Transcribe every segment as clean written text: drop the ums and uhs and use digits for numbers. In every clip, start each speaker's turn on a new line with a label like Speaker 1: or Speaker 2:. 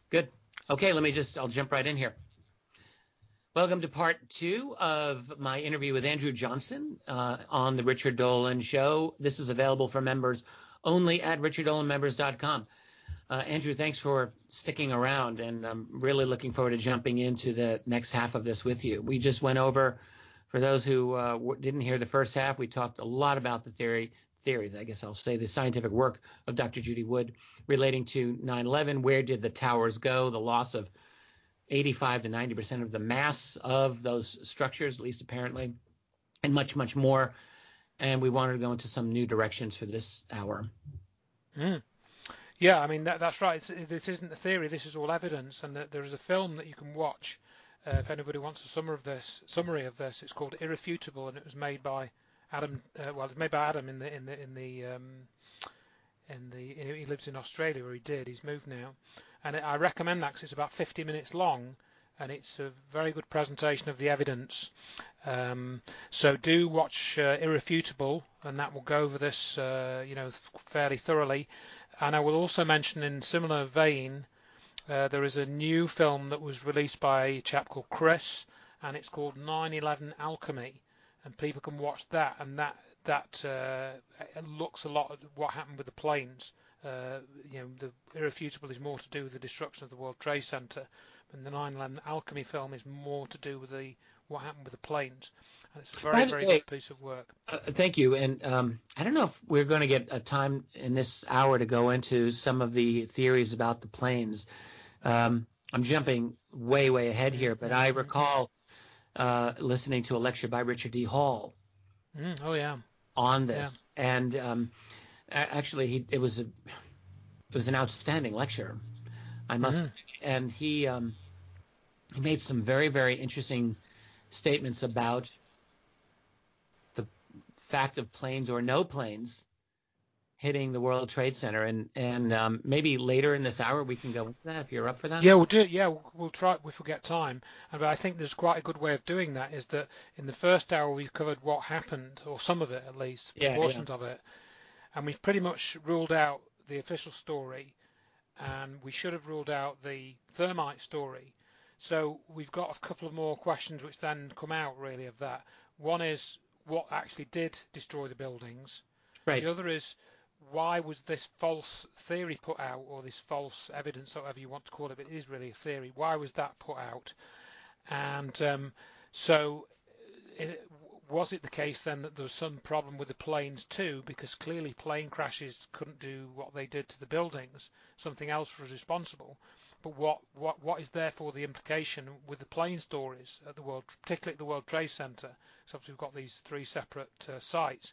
Speaker 1: Good. Okay, I'll jump right in here. Welcome to part 2 of my interview with Andrew Johnson on the Richard Dolan Show. This is available for members only at richarddolanmembers.com. Andrew, thanks for sticking around, and I'm really looking forward to jumping into the next half of this with you. We just went over, for those who didn't hear the first half, we talked a lot about the theories, I guess I'll say, the scientific work of Dr. Judy Wood relating to 9/11. Where did the towers go? The loss of 85 to 90% of the mass of those structures, at least apparently, and much, much more. And we wanted to go into some new directions for this hour.
Speaker 2: Yeah, I mean, that's right. This isn't a theory. This is all evidence. And there is a film that you can watch if anybody wants a summary of this. It's called Irrefutable, and it was made by Adam. It's made by Adam he lives in Australia, or he did. He's moved now, and I recommend that because it's about 50 minutes long, and it's a very good presentation of the evidence. So do watch Irrefutable, and that will go over this, fairly thoroughly. And I will also mention, in similar vein, there is a new film that was released by a chap called Chris, and it's called 9/11 Alchemy, and people can watch that, and that looks a lot at what happened with the planes. The Irrefutable is more to do with the destruction of the World Trade Center, and the 9/11 Alchemy film is more to do with what happened with the planes. And it's a very, very good piece of work.
Speaker 1: Thank you. And I don't know if we're going to get a time in this hour to go into some of the theories about the planes. I'm jumping way, way ahead here, but I recall listening to a lecture by Richard D. Hall.
Speaker 2: Oh yeah.
Speaker 1: On this, yeah. And actually, it was an outstanding lecture, I must. And he made some very, very interesting statements about the fact of planes or no planes hitting the World Trade Center, and maybe later in this hour we can go into that if you're up for that.
Speaker 2: Yeah, we'll do it. Yeah, we'll try if we forget time. But I think there's quite a good way of doing that. Is that in the first hour we've covered what happened, or some of it at least, portions of it, and we've pretty much ruled out the official story, and we should have ruled out the thermite story. So we've got a couple of more questions which then come out really of that. One is what actually did destroy the buildings.
Speaker 1: Right.
Speaker 2: The other is why was this false theory put out, or this false evidence, or whatever you want to call it, but it is really a theory. Why was that put out? And was it the case then that there was some problem with the planes too, because clearly plane crashes couldn't do what they did to the buildings, something else was responsible. But what is therefore the implication with the plane stories at particularly at the World Trade Center? So obviously we've got these 3 separate sites.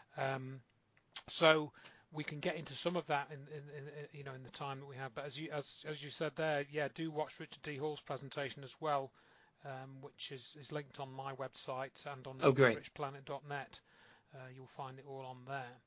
Speaker 2: So we can get into some of that in the time that we have. But as you said there, yeah, do watch Richard D. Hall's presentation as well, which is linked on my website and on richplanet.net. You'll find it all on there.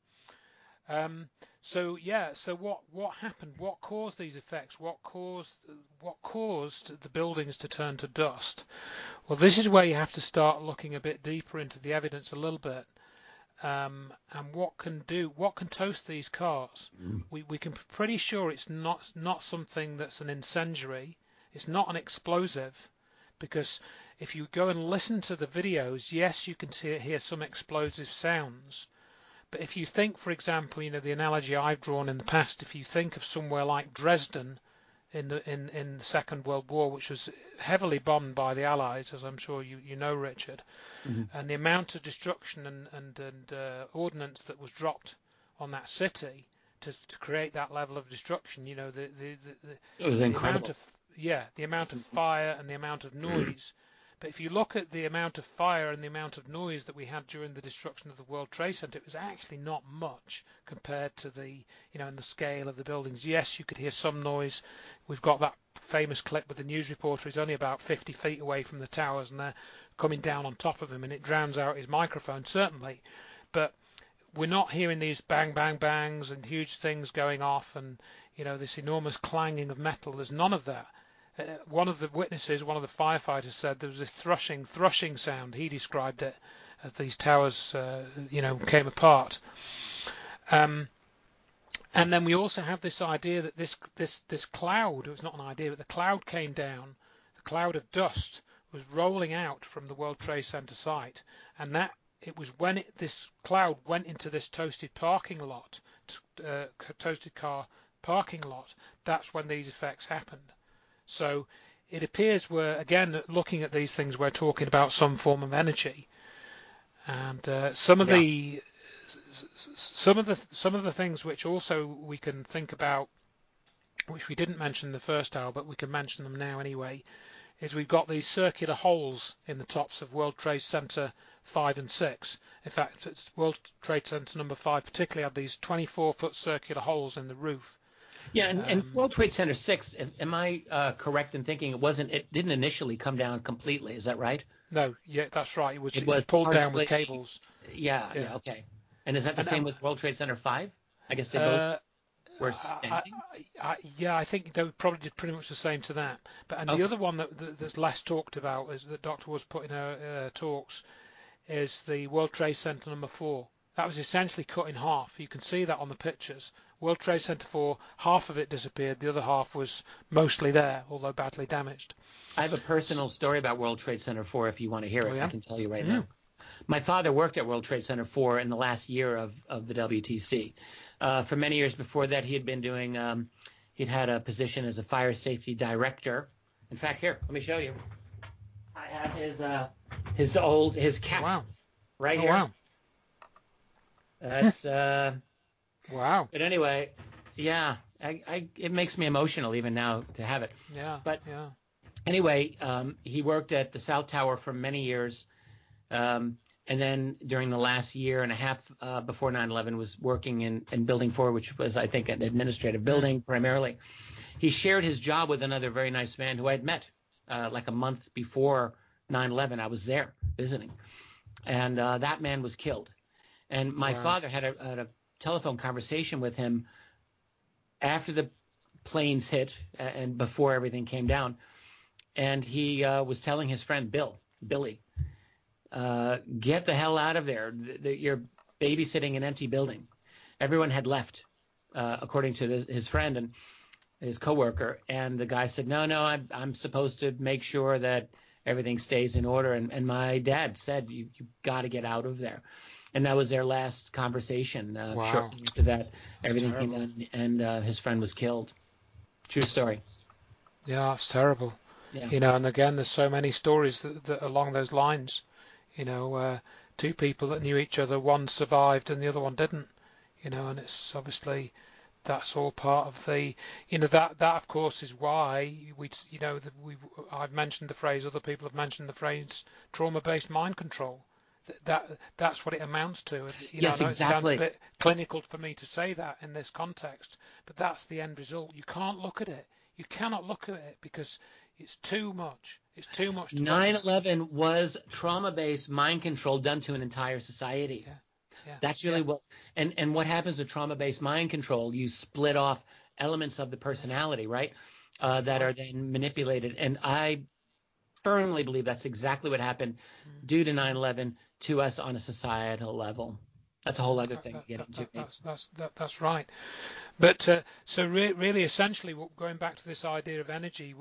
Speaker 2: So what happened? What caused these effects? What caused the buildings to turn to dust? Well, this is where you have to start looking a bit deeper into the evidence a little bit. And what can toast these cars? We can be pretty sure it's not something that's an incendiary. It's not an explosive, because if you go and listen to the videos, yes, you can hear some explosive sounds. But if you think, for example, the analogy I've drawn in the past, if you think of somewhere like Dresden in the Second World War, which was heavily bombed by the Allies, as I'm sure you know, Richard, and the amount of destruction and ordnance that was dropped on that city to create that level of destruction, it
Speaker 1: was incredible.
Speaker 2: The amount of fire and the amount of noise. But if you look at the amount of fire and the amount of noise that we had during the destruction of the World Trade Center, it was actually not much compared to the scale of the buildings. Yes, you could hear some noise. We've got that famous clip with the news reporter. He's only about 50 feet away from the towers, and they're coming down on top of him, and it drowns out his microphone, certainly. But we're not hearing these bang, bang, bangs and huge things going off and, this enormous clanging of metal. There's none of that. One of the witnesses, one of the firefighters, said there was a thrushing sound. He described it as these towers, came apart. And then we also have this idea that this cloud, it was not an idea, but the cloud came down, the cloud of dust was rolling out from the World Trade Center site, and that it was when this cloud went into this toasted parking lot, toasted car parking lot, that's when these effects happened. So it appears we're, again, looking at these things, we're talking about some form of energy, and some of the things which also we can think about, which we didn't mention in the first hour, but we can mention them now anyway, is we've got these circular holes in the tops of World Trade Center 5 and 6. In fact, World Trade Center number 5 particularly had these 24-foot circular holes in the roof.
Speaker 1: Yeah, and World Trade Center 6, am I correct in thinking it didn't initially come down completely? Is that right?
Speaker 2: No, yeah, that's right. It was pulled down with cables.
Speaker 1: Yeah, okay. And is that the same with World Trade Center 5? I guess they both were standing?
Speaker 2: I think they probably did pretty much the same to that. But the other one that's less talked about, is that Dr. Woods put in her talks, is the World Trade Center number 4. That was essentially cut in half. You can see that on the pictures. World Trade Center 4, half of it disappeared. The other half was mostly there, although badly damaged.
Speaker 1: I have a personal story about World Trade Center 4 if you want to hear it.
Speaker 2: Oh, yeah?
Speaker 1: I can tell you right now. My father worked at World Trade Center 4 in the last year of the WTC. For many years before that, he had been doing, he'd had a position as a fire safety director. In fact, here, let me show you. I have his cap right here.
Speaker 2: Wow.
Speaker 1: That's
Speaker 2: wow.
Speaker 1: But anyway, yeah, it makes me emotional even now to have it.
Speaker 2: Yeah.
Speaker 1: But
Speaker 2: yeah.
Speaker 1: Anyway, he worked at the South Tower for many years, and then during the last year and a half before 9/11 was working in Building 4, which was, I think, an administrative building primarily. He shared his job with another very nice man who I had met like a month before 9/11. I was there visiting, and that man was killed. And my father had a telephone conversation with him after the planes hit and before everything came down. And he was telling his friend Billy, get the hell out of there. You're babysitting an empty building. Everyone had left, according to his friend and his coworker. And the guy said, no, I'm supposed to make sure that everything stays in order. And my dad said, you've got to get out of there. And that was their last conversation. Shortly after that, everything came in, and his friend was killed. True story.
Speaker 2: Yeah, it's terrible.
Speaker 1: Yeah.
Speaker 2: And again, there's so many stories that along those lines. Two people that knew each other, one survived and the other one didn't. And it's obviously that's all part of the. That of course is why I've mentioned the phrase. Other people have mentioned the phrase trauma-based mind control. That's what it amounts to.
Speaker 1: Yes,
Speaker 2: I know
Speaker 1: exactly.
Speaker 2: It sounds a bit clinical for me to say that in this context, but that's the end result. You can't look at it. You cannot look at it because it's too much. It's too much.
Speaker 1: 9/11 was trauma-based mind control done to an entire society.
Speaker 2: Yeah.
Speaker 1: That's really what. And what happens to trauma-based mind control? You split off elements of the personality, right? That are then manipulated. And I firmly believe that's exactly what happened due to 9/11 to us on a societal level. That's a whole other thing to get into.
Speaker 2: That's right. But so really, essentially, going back to this idea of energy,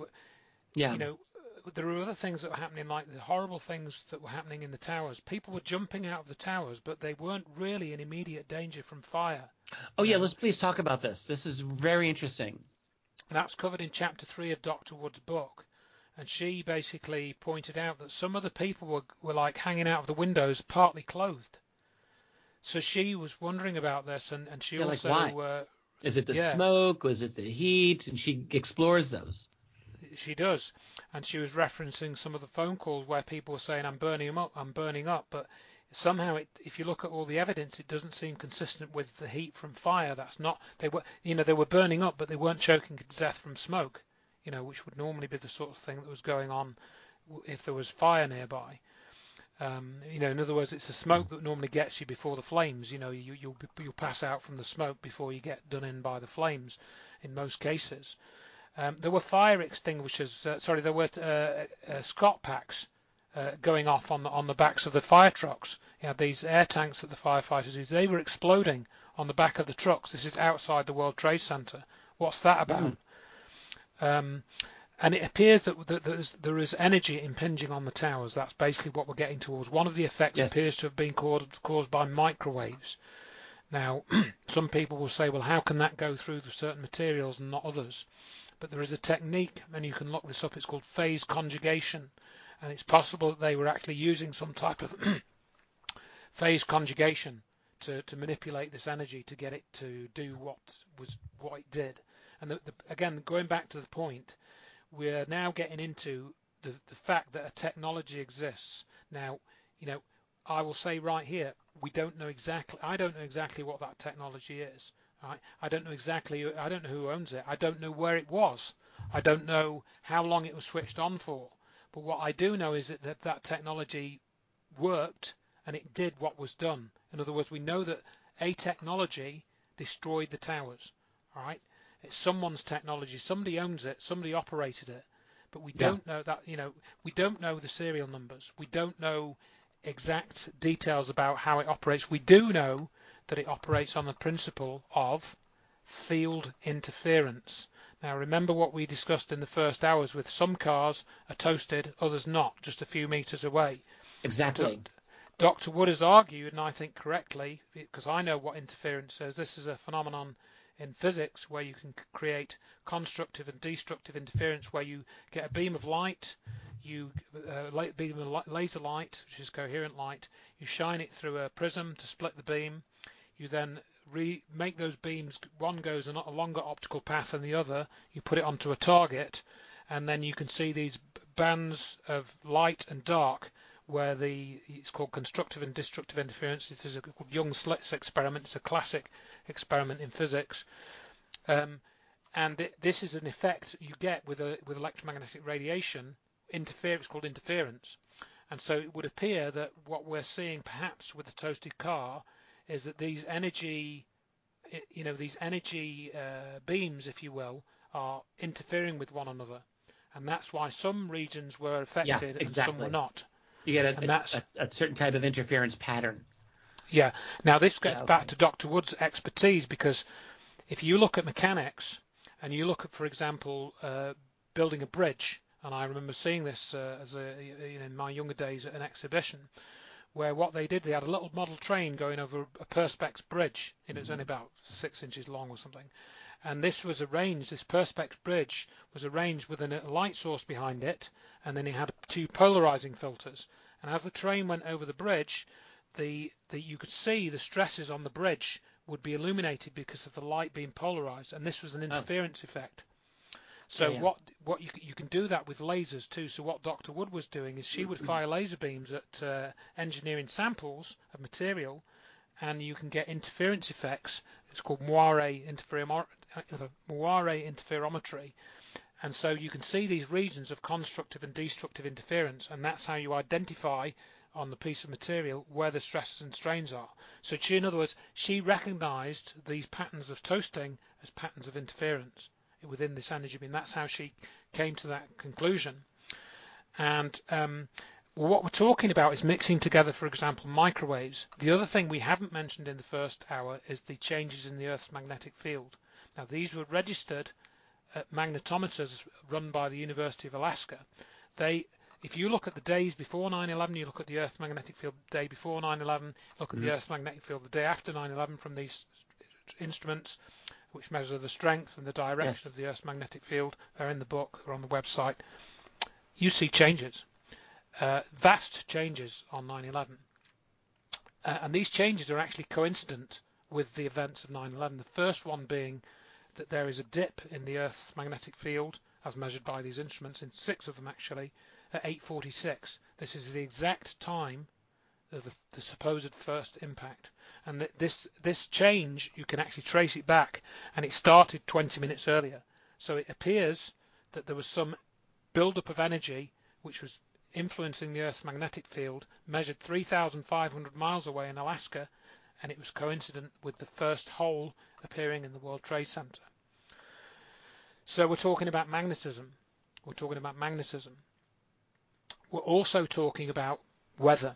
Speaker 2: there were other things that were happening, like the horrible things that were happening in the towers. People were jumping out of the towers, but they weren't really in immediate danger from fire.
Speaker 1: Oh, yeah, let's please talk about this. This is very interesting.
Speaker 2: That's covered in Chapter 3 of Dr. Wood's book. And she basically pointed out that some of the people were like hanging out of the windows partly clothed. So she was wondering about this, and she also...
Speaker 1: Like why? Is it the smoke? Was it the heat? And she explores those.
Speaker 2: She does. And she was referencing some of the phone calls where people were saying, I'm burning up. But somehow, if you look at all the evidence, it doesn't seem consistent with the heat from fire. That's not... They were burning up, but they weren't choking to death from smoke. Which would normally be the sort of thing that was going on if there was fire nearby. In other words, it's the smoke that normally gets you before the flames. You'll pass out from the smoke before you get done in by the flames, in most cases. There were fire extinguishers. There were Scott packs going off on the backs of the fire trucks. You had these air tanks that the firefighters used. They were exploding on the back of the trucks. This is outside the World Trade Center. What's that about? And it appears that there is energy impinging on the towers. That's basically what we're getting towards. One of the effects appears to have been caused by microwaves. Now, some people will say, well, how can that go through certain materials and not others? But there is a technique, and you can look this up. It's called phase conjugation. And it's possible that they were actually using some type of phase conjugation to manipulate this energy to get it to do what it did. And again, going back to the point, we're now getting into the fact that a technology exists. Now, I will say right here, I don't know exactly what that technology is. Right? I don't know who owns it. I don't know where it was. I don't know how long it was switched on for. But what I do know is that technology worked and it did what was done. In other words, we know that a technology destroyed the towers. All right? It's someone's technology. Somebody owns it. Somebody operated it. But we don't know that. We don't know the serial numbers. We don't know exact details about how it operates. We do know that it operates on the principle of field interference. Now remember what we discussed in the first hours with some cars are toasted, others not, just a few meters away.
Speaker 1: Exactly.
Speaker 2: Dr. Wood has argued, and I think correctly, because I know what interference is, this is a phenomenon in physics where you can create constructive and destructive interference, where you get a beam of light, beam of laser light, which is coherent light, you shine it through a prism to split the beam, you then make those beams, one goes a longer optical path than the other, you put it onto a target, and then you can see these bands of light and dark where it's called constructive and destructive interference. This is a Young-Slitz experiment. It's a classic experiment in physics. And this is an effect you get with electromagnetic radiation. It's called interference. And so it would appear that what we're seeing perhaps with the toasted car is that these energy beams, if you will, are interfering with one another. And that's why some regions were affected and some were not.
Speaker 1: You get a certain type of interference pattern.
Speaker 2: Yeah. Now this gets back to Dr. Wood's expertise, because if you look at mechanics and you look at, for example, building a bridge, and I remember seeing this in my younger days at an exhibition, where what they did, they had a little model train going over a Perspex bridge. It was only about 6 inches long or something. And this Perspex bridge was arranged with a light source behind it, and then it had 2 polarizing filters. And as the train went over the bridge, you could see the stresses on the bridge would be illuminated because of the light being polarized, and this was an interference effect. So what you can do that with lasers too. So what Dr. Wood was doing is she would fire laser beams at engineering samples of material, and you can get interference effects. It's called moire interferometry. And so you can see these regions of constructive and destructive interference, and that's how you identify on the piece of material where the stresses and strains are. So in other words, she recognized these patterns of toasting as patterns of interference within this energy beam. That's how she came to that conclusion. And what we're talking about is mixing together, for example, microwaves. The other thing we haven't mentioned in the first hour is the changes in the Earth's magnetic field. Now, these were registered at magnetometers run by the University of Alaska. If you look at the days before 9/11, you look at the Earth magnetic field the day before 9/11, look at the Earth magnetic field the day after 9/11 from these instruments, which measure the strength and the direction of the Earth's magnetic field. They're in the book or on the website. You see changes, vast changes on 9/11. And these changes are actually coincident with the events of 9/11. The first one being that there is a dip in the Earth's magnetic field, as measured by these instruments, in 6 of them actually, at 8:46. This is the exact time of the supposed first impact. And this change, you can actually trace it back, and it started 20 minutes earlier. So it appears that there was some buildup of energy which was influencing the Earth's magnetic field, measured 3,500 miles away in Alaska, and it was coincident with the first hole appearing in the World Trade Center. So we're talking about magnetism. we're also talking about weather.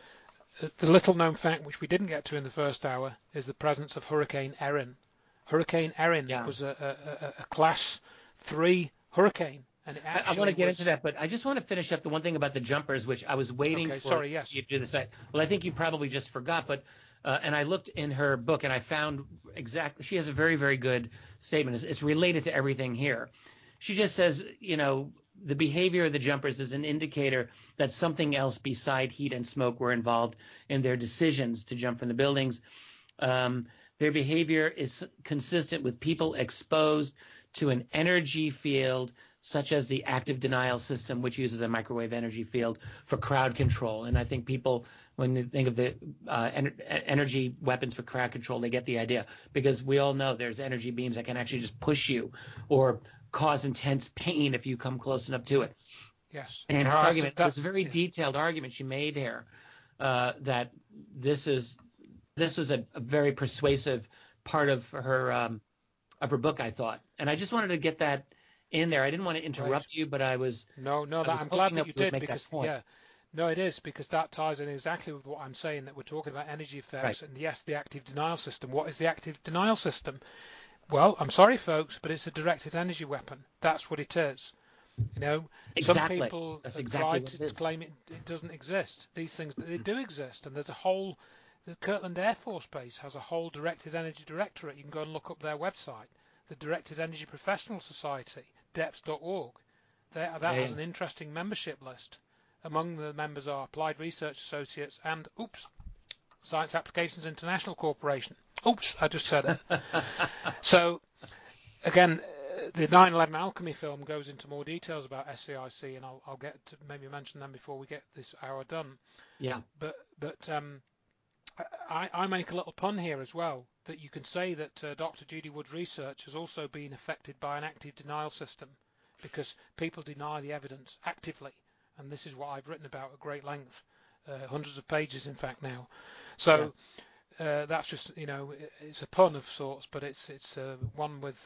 Speaker 2: The little known fact, which we didn't get to in the first hour, is the presence of Hurricane Erin. Hurricane Erin was a Class 3 hurricane. And
Speaker 1: I want to get into that, but I just want to finish up the one thing about the jumpers, which I was waiting for you to do this. Well, I think you probably just forgot, but and I looked in her book and I found exactly. She has a very, very good statement. It's related to everything here. She just says, the behavior of the jumpers is an indicator that something else beside heat and smoke were involved in their decisions to jump from the buildings. Their behavior is consistent with people exposed to an energy field such as the active denial system, which uses a microwave energy field for crowd control. And I think people, when they think of the energy weapons for crowd control, they get the idea, because we all know there's energy beams that can actually just push you or cause intense pain if you come close enough to it.
Speaker 2: Yes.
Speaker 1: And her argument, this very detailed argument she made here, that this is a very persuasive part of her book, I thought. And I just wanted to get that in there. I didn't want to interrupt you, but I was
Speaker 2: I'm glad that you did, because it is, because that ties in exactly with what I'm saying, that we're talking about energy effects. Right. And yes, the active denial system. What is the active denial system? Well, I'm sorry, folks, but it's a directed energy weapon. That's what it is.
Speaker 1: Exactly.
Speaker 2: Some people try to claim it doesn't exist. These things, they do exist, and there's a whole. The Kirtland Air Force Base has a whole directed energy directorate. You can go and look up their website. The Directed Energy Professional Society, DEPS.org. That has an interesting membership list. Among the members are Applied Research Associates and, Science Applications International Corporation. I just said it. So, again, the 9/11 Alchemy film goes into more details about SAIC, and I'll get to maybe mention them before we get this hour done.
Speaker 1: Yeah.
Speaker 2: But I make a little pun here as well, that you can say that Dr. Judy Wood's research has also been affected by an active denial system, because people deny the evidence actively, and this is what I've written about at great length, hundreds of pages in fact now. So that's just, it's a pun of sorts, but it's one with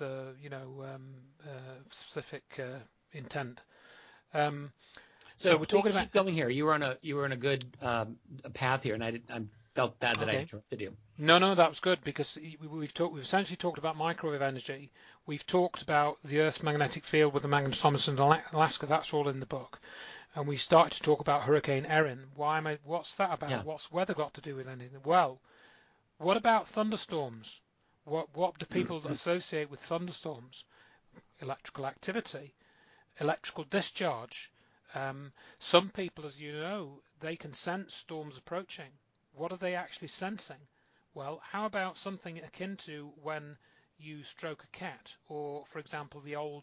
Speaker 2: specific intent. So we're talking about.
Speaker 1: Keep going here. You were on a good path here, and I felt bad that I interrupted you.
Speaker 2: No, that was good, because we've essentially talked about microwave energy. We've talked about the Earth's magnetic field with the magnetometers in Alaska. That's all in the book. And we started to talk about Hurricane Erin. What's that about? Yeah. What's weather got to do with anything? Well, what about thunderstorms? What do people associate with thunderstorms? Electrical activity, electrical discharge. Some people, as you know, they can sense storms approaching. What are they actually sensing? Well, how about something akin to when you stroke a cat, or, for example, the old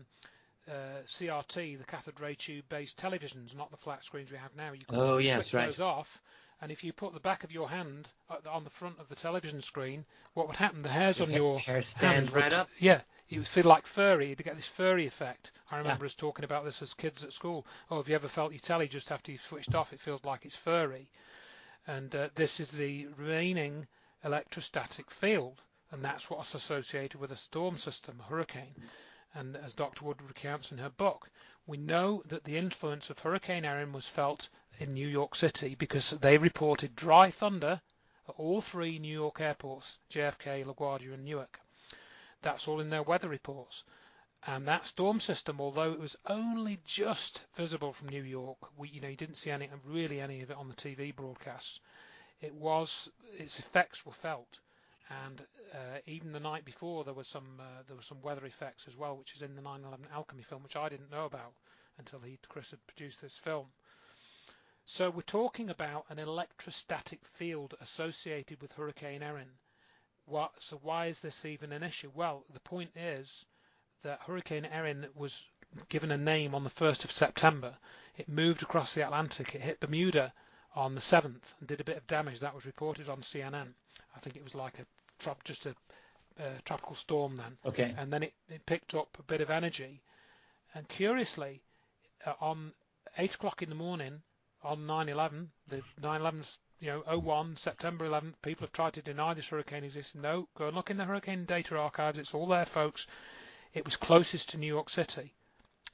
Speaker 2: CRT, the cathode ray tube based televisions, not the flat screens we have now. You can switch those off, and if you put the back of your hand on the front of the television screen, what would happen? The hairs on your
Speaker 1: hair stand right up.
Speaker 2: Yeah, you would feel like furry. You'd get this furry effect. I remember us talking about this as kids at school. Oh, have you ever felt your telly just after you've switched off? It feels like it's furry. And this is the remaining electrostatic field, and that's what's associated with a storm system, a hurricane. And as Dr. Wood recounts in her book, we know that the influence of Hurricane Erin was felt in New York City, because they reported dry thunder at all three New York airports, JFK, LaGuardia and Newark. That's all in their weather reports. And that storm system, although it was only just visible from New York, you didn't see any of it on the TV broadcasts. Its effects were felt, and even the night before there was some weather effects as well, which is in the 9/11 Alchemy film, which I didn't know about until Chris had produced this film. So we're talking about an electrostatic field associated with Hurricane Erin. So why is this even an issue? Well, the point is that Hurricane Erin was given a name on the 1st of September. It moved across the Atlantic. It hit Bermuda on the 7th and did a bit of damage. That was reported on CNN. I think it was like just a tropical storm then.
Speaker 1: Okay.
Speaker 2: And then it picked up a bit of energy. And curiously, on 8 o'clock in the morning on 9/11, the 9/11's 01, September 11th, people have tried to deny this hurricane exists. No, go and look in the hurricane data archives. It's all there, folks. It was closest to New York City.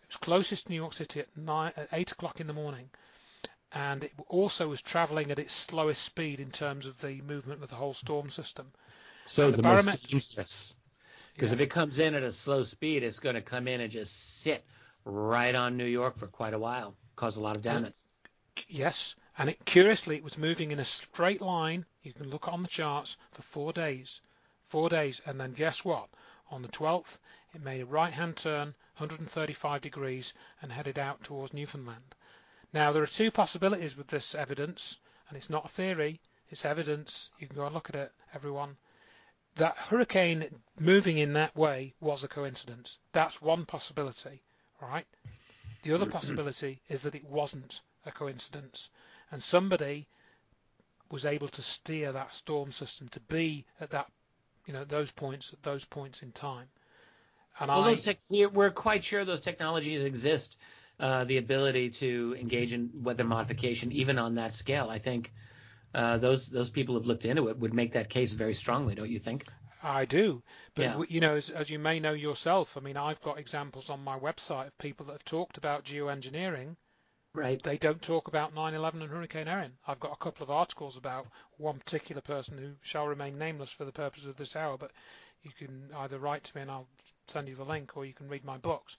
Speaker 2: was closest to New York City at 8 o'clock in the morning, and it also was traveling at its slowest speed in terms of the movement of the whole storm system.
Speaker 1: So the most dangerous, because if it comes in at a slow speed, it's going to come in and just sit right on New York for quite a while, cause a lot of damage.
Speaker 2: Yes, and curiously, it was moving in a straight line. You can look on the charts for 4 days. 4 days, and then guess what? On the 12th, it made a right-hand turn, 135 degrees, and headed out towards Newfoundland. Now, there are two possibilities with this evidence, and it's not a theory, it's evidence. You can go and look at it, everyone. That hurricane moving in that way was a coincidence. That's one possibility, right? The other possibility is that it wasn't a coincidence, and somebody was able to steer that storm system to be at that, those points in time. And
Speaker 1: we're quite sure those technologies exist, the ability to engage in weather modification, even on that scale. I think those people who have looked into it would make that case very strongly, don't you think?
Speaker 2: I do, but as you may know yourself, I mean, I've got examples on my website of people that have talked about geoengineering.
Speaker 1: Right.
Speaker 2: They don't talk about 9/11 and Hurricane Erin. I've got a couple of articles about one particular person who shall remain nameless for the purpose of this hour, but you can either write to me and I'll send you the link, or you can read my books.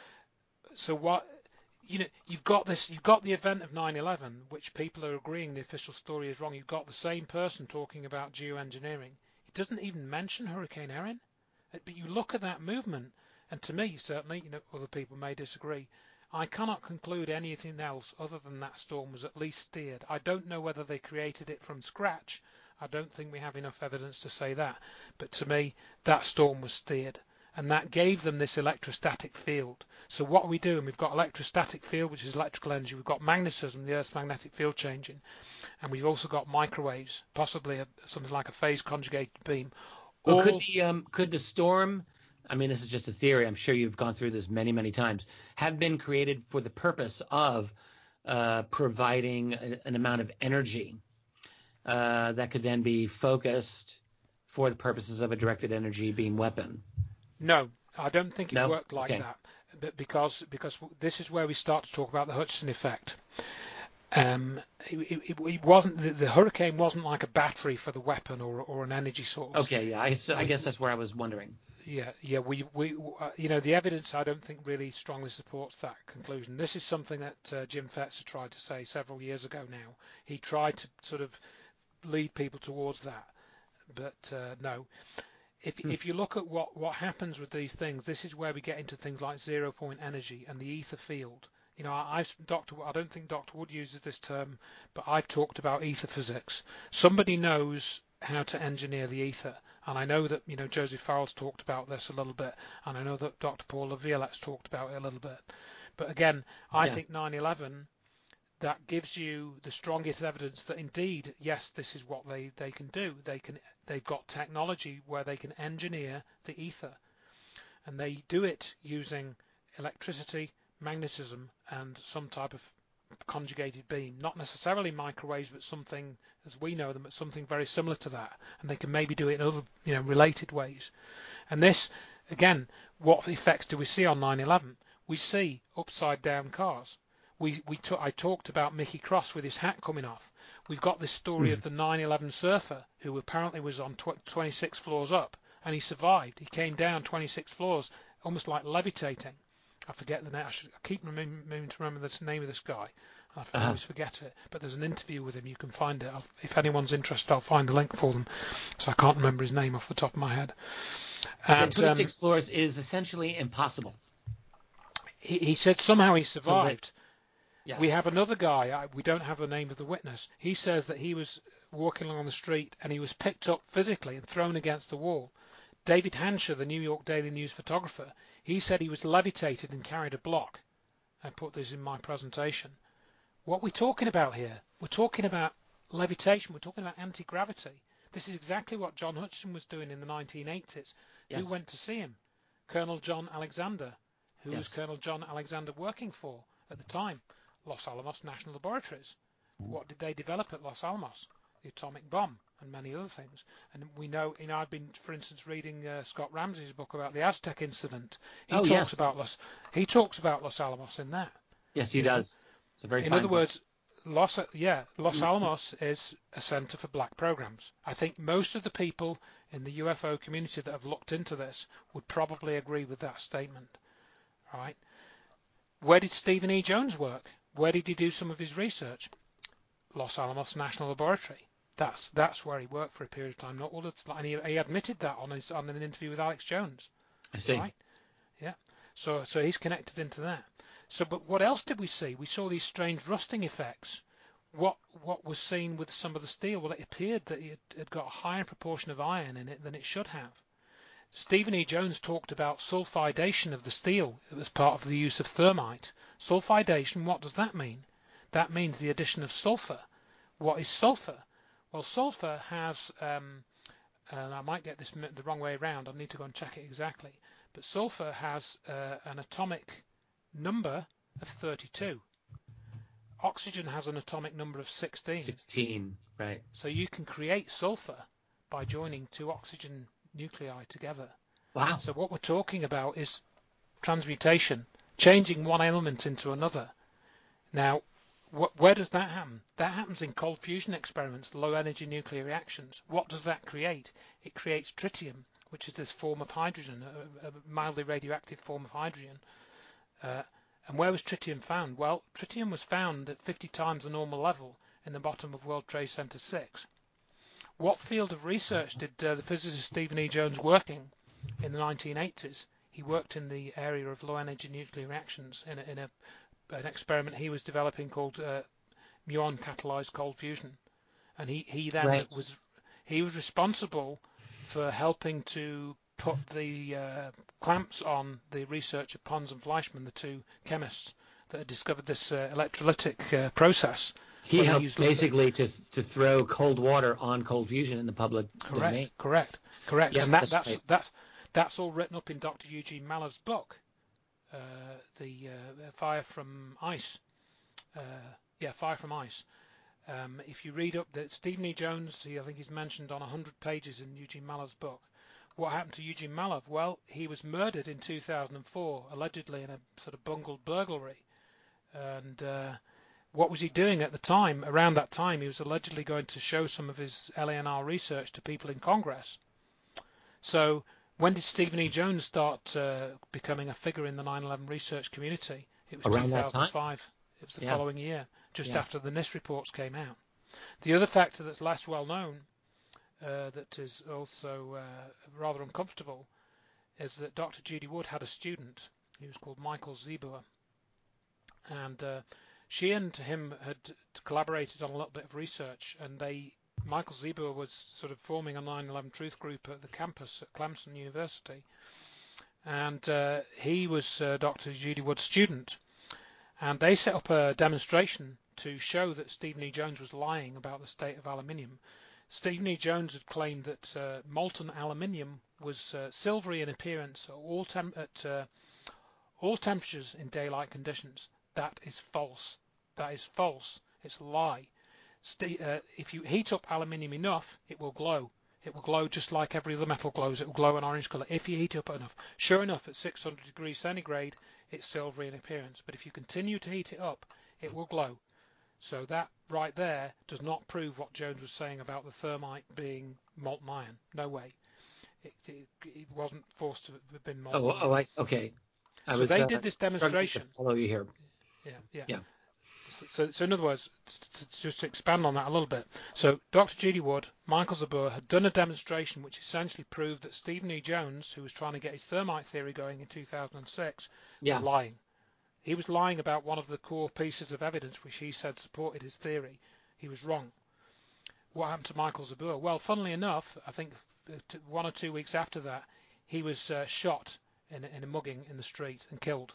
Speaker 2: So you've got the event of 9/11, which people are agreeing the official story is wrong. You've got the same person talking about geoengineering. It doesn't even mention Hurricane Erin, but you look at that movement, and to me, certainly, other people may disagree, I cannot conclude anything else other than that storm was at least steered. I don't know whether they created it from scratch. I don't think we have enough evidence to say that. But to me, that storm was steered. And that gave them this electrostatic field. So what we do, and we've got electrostatic field, which is electrical energy. We've got magnetism, the Earth's magnetic field changing. And we've also got microwaves, possibly something like a phase conjugated beam.
Speaker 1: Well, could the storm, I mean, this is just a theory, I'm sure you've gone through this many, many times, have been created for the purpose of providing an amount of energy that could then be focused for the purposes of a directed energy beam weapon?
Speaker 2: No, I don't think it worked like that, but because this is where we start to talk about the Hutchison effect. It wasn't the hurricane wasn't like a battery for the weapon or an energy source.
Speaker 1: Okay, yeah, I guess that's where I was wondering.
Speaker 2: Yeah. We the evidence I don't think really strongly supports that conclusion. This is something that Jim Fetzer tried to say several years ago now. He tried to sort of lead people towards that, but no. If you look at what happens with these things, this is where we get into things like 0-point energy and the ether field. I don't think Dr. Wood uses this term, but I've talked about ether physics. Somebody knows how to engineer the ether, and I know that Joseph Farrell's talked about this a little bit, and I know that Dr. Paul Laviolette's talked about it a little bit. But again, I think 9/11, that gives you the strongest evidence that indeed, yes, this is what they can do. They've got technology where they can engineer the ether, and they do it using electricity, magnetism, and some type of conjugated beam. Not necessarily microwaves, but something, as we know them, but something very similar to that. And they can maybe do it in other related ways. And this, again, what effects do we see on 9/11? We see upside down cars. I talked about Mickey Cross with his hat coming off. We've got this story of the 9/11 surfer who apparently was on 26 floors up, and he survived. He came down 26 floors, almost like levitating. I forget the name. I keep meaning to remember the name of this guy. I always forget it. But there's an interview with him. You can find it. If anyone's interested, I'll find the link for them. So I can't remember his name off the top of my head.
Speaker 1: And 26 floors is essentially impossible.
Speaker 2: He said somehow he survived.
Speaker 1: Yeah.
Speaker 2: We have another guy, we don't have the name of the witness. He says that he was walking along the street and he was picked up physically and thrown against the wall. David Hansher, the New York Daily News photographer, he said he was levitated and carried a block. I put this in my presentation. What are we talking about here? We're talking about levitation. We're talking about anti-gravity. This is exactly what John Hutchison was doing in the 1980s.
Speaker 1: Yes.
Speaker 2: Who went to see him? Colonel John Alexander. Who was Colonel John Alexander working for at the time? Los Alamos National Laboratories. What did they develop at Los Alamos? the atomic bomb and many other things. And we know, I've been, for instance, reading Scott Ramsey's book about the Aztec incident. He talks about Los Alamos in that.
Speaker 1: Yes, he does. It's a very
Speaker 2: in
Speaker 1: fine
Speaker 2: other
Speaker 1: book.
Speaker 2: words, Los Alamos is a center for black programs. I think most of the people in the UFO community that have looked into this would probably agree with that statement. Right? Where did Stephen E. Jones work? Where did he do some of his research? Los Alamos National Laboratory. That's where he worked for a period of time. Not all and he admitted that on an interview with Alex Jones.
Speaker 1: I see.
Speaker 2: Right? Yeah. So he's connected into that. So, but what else did we see? We saw these strange rusting effects. What was seen with some of the steel? Well, it appeared that it had got a higher proportion of iron in it than it should have. Stephen E. Jones talked about sulfidation of the steel as part of the use of thermite. Sulfidation, what does that mean? That means the addition of sulfur. What is sulfur? Well, sulfur has, and I might get this the wrong way around, I need to go and check it exactly, but sulfur has an atomic number of 32. Oxygen has an atomic number of 16.
Speaker 1: 16, right.
Speaker 2: So you can create sulfur by joining two oxygen nuclei together.
Speaker 1: Wow.
Speaker 2: So what we're talking about is transmutation, changing one element into another. Now, where does that happen? That happens in cold fusion experiments, low energy nuclear reactions. What does that create? It creates tritium, which is this form of hydrogen, a mildly radioactive form of hydrogen. And where was tritium found? Well, tritium was found at 50 times the normal level in the bottom of World Trade Center 6. What field of research did the physicist Stephen E. Jones work in the 1980s? He worked in the area of low energy nuclear reactions in an experiment he was developing called muon catalyzed cold fusion, and he then was responsible for helping to put the clamps on the research of Pons and Fleischmann, the two chemists that had discovered this electrolytic process.
Speaker 1: He helped basically to throw cold water on cold fusion in the public domain.
Speaker 2: Correct.
Speaker 1: Yes,
Speaker 2: And that's all written up in Dr. Eugene Mallove's book, the Fire from Ice. Fire from Ice. If you read up that Stephen E. Jones, I think he's mentioned on 100 pages in Eugene Mallove's book. What happened to Eugene Mallove? Well, he was murdered in 2004, allegedly in a sort of bungled burglary. And what was he doing at the time? Around that time, he was allegedly going to show some of his LANR research to people in Congress. So when did Stephen E. Jones start becoming a figure in the 9/11 research community? It was
Speaker 1: around
Speaker 2: 2005.
Speaker 1: That time?
Speaker 2: It was the following year, just after the NIST reports came out. The other factor that's less well known, that is also rather uncomfortable, is that Dr. Judy Wood had a student. He was called Michael Zebur, and she and him had collaborated on a little bit of research, and Michael Zebur was sort of forming a 9/11 Truth group at the campus at Clemson University, and he was Dr. Judy Wood's student, and they set up a demonstration to show that Stephen E. Jones was lying about the state of aluminium. Stephen E. Jones had claimed that molten aluminium was silvery in appearance at all temperatures in daylight conditions. That is false. That is false. It's a lie. If you heat up aluminium enough, it will glow. It will glow just like every other metal glows. It will glow an orange color if you heat it up enough. Sure enough, at 600 degrees centigrade, it's silvery in appearance. But if you continue to heat it up, it will glow. So that right there does not prove what Jones was saying about the thermite being molten iron. No way. It wasn't forced to have been molten iron.
Speaker 1: Okay.
Speaker 2: So they did this demonstration.
Speaker 1: To follow you here.
Speaker 2: Yeah. So in other words, just to expand on that a little bit. So Dr. Judy Wood, Michael Zebur had done a demonstration which essentially proved that Stephen E. Jones, who was trying to get his thermite theory going in 2006, was lying. He was lying about one of the core pieces of evidence which he said supported his theory. He was wrong. What happened to Michael Zebur? Well, funnily enough, I think 1 or 2 weeks after that, he was shot in a mugging in the street and killed.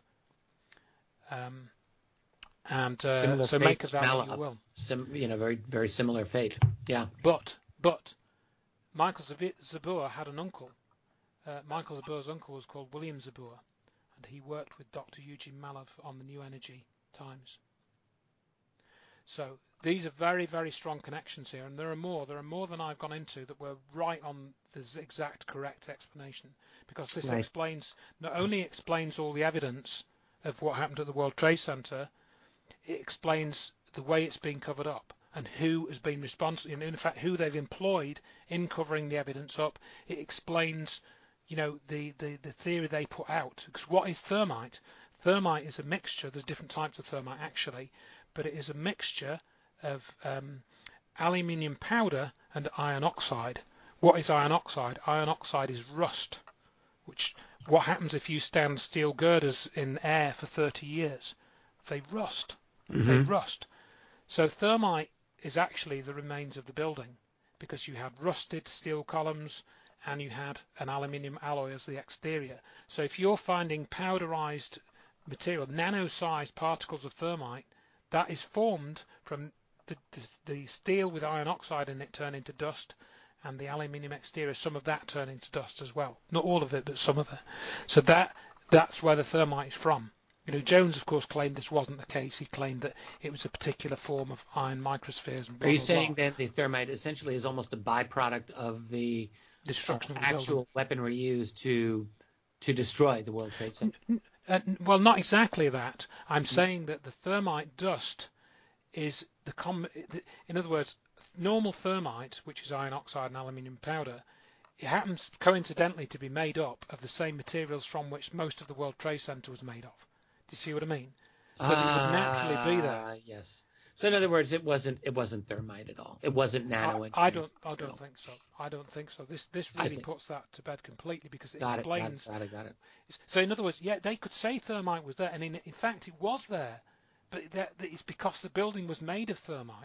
Speaker 2: So make of that what you will.
Speaker 1: Very, very similar fate. Yeah.
Speaker 2: But Michael Zebur had an uncle. Michael Zebur's uncle was called William Zebur, and he worked with Dr. Eugene Mallove on the New Energy Times. So these are very, very strong connections here, and there are more. There are more than I've gone into that were right on the exact correct explanation, because this explains, not only explains all the evidence of what happened at the World Trade Center, it explains the way it's been covered up and who has been responsible, and in fact who they've employed in covering the evidence up. It explains, the theory they put out. Because what is thermite? Thermite is a mixture. There's different types of thermite actually, but it is a mixture of aluminium powder and iron oxide. What is iron oxide? Iron oxide is rust. What happens if you stand steel girders in air for 30 years? They rust. They rust. So thermite is actually the remains of the building, because you had rusted steel columns and you had an aluminium alloy as the exterior. So if you're finding powderized material, nano-sized particles of thermite, that is formed from the steel with iron oxide in it turn into dust, and the aluminium exterior, some of that turn into dust as well. Not all of it, but some of it. So that's where the thermite is from. Jones, of course, claimed this wasn't the case. He claimed that it was a particular form of iron microspheres. And blah,
Speaker 1: Are you
Speaker 2: blah,
Speaker 1: saying
Speaker 2: blah.
Speaker 1: then the thermite essentially is almost a byproduct of the
Speaker 2: Destruction of the
Speaker 1: actual
Speaker 2: building.
Speaker 1: weaponry used to destroy the World Trade Center?
Speaker 2: Well, not exactly that. I'm saying that the thermite dust is in other words, normal thermite, which is iron oxide and aluminium powder, it happens coincidentally to be made up of the same materials from which most of the World Trade Center was made of. Do you see what I mean? So that it would naturally be there.
Speaker 1: Yes. So in other words, it wasn't thermite at all. It wasn't nano-engineered.
Speaker 2: I don't think so. I don't think so. This really puts that to bed completely, because it explains.
Speaker 1: Got it.
Speaker 2: So in other words, yeah, they could say thermite was there, and in fact it was there, but it's because the building was made of thermite,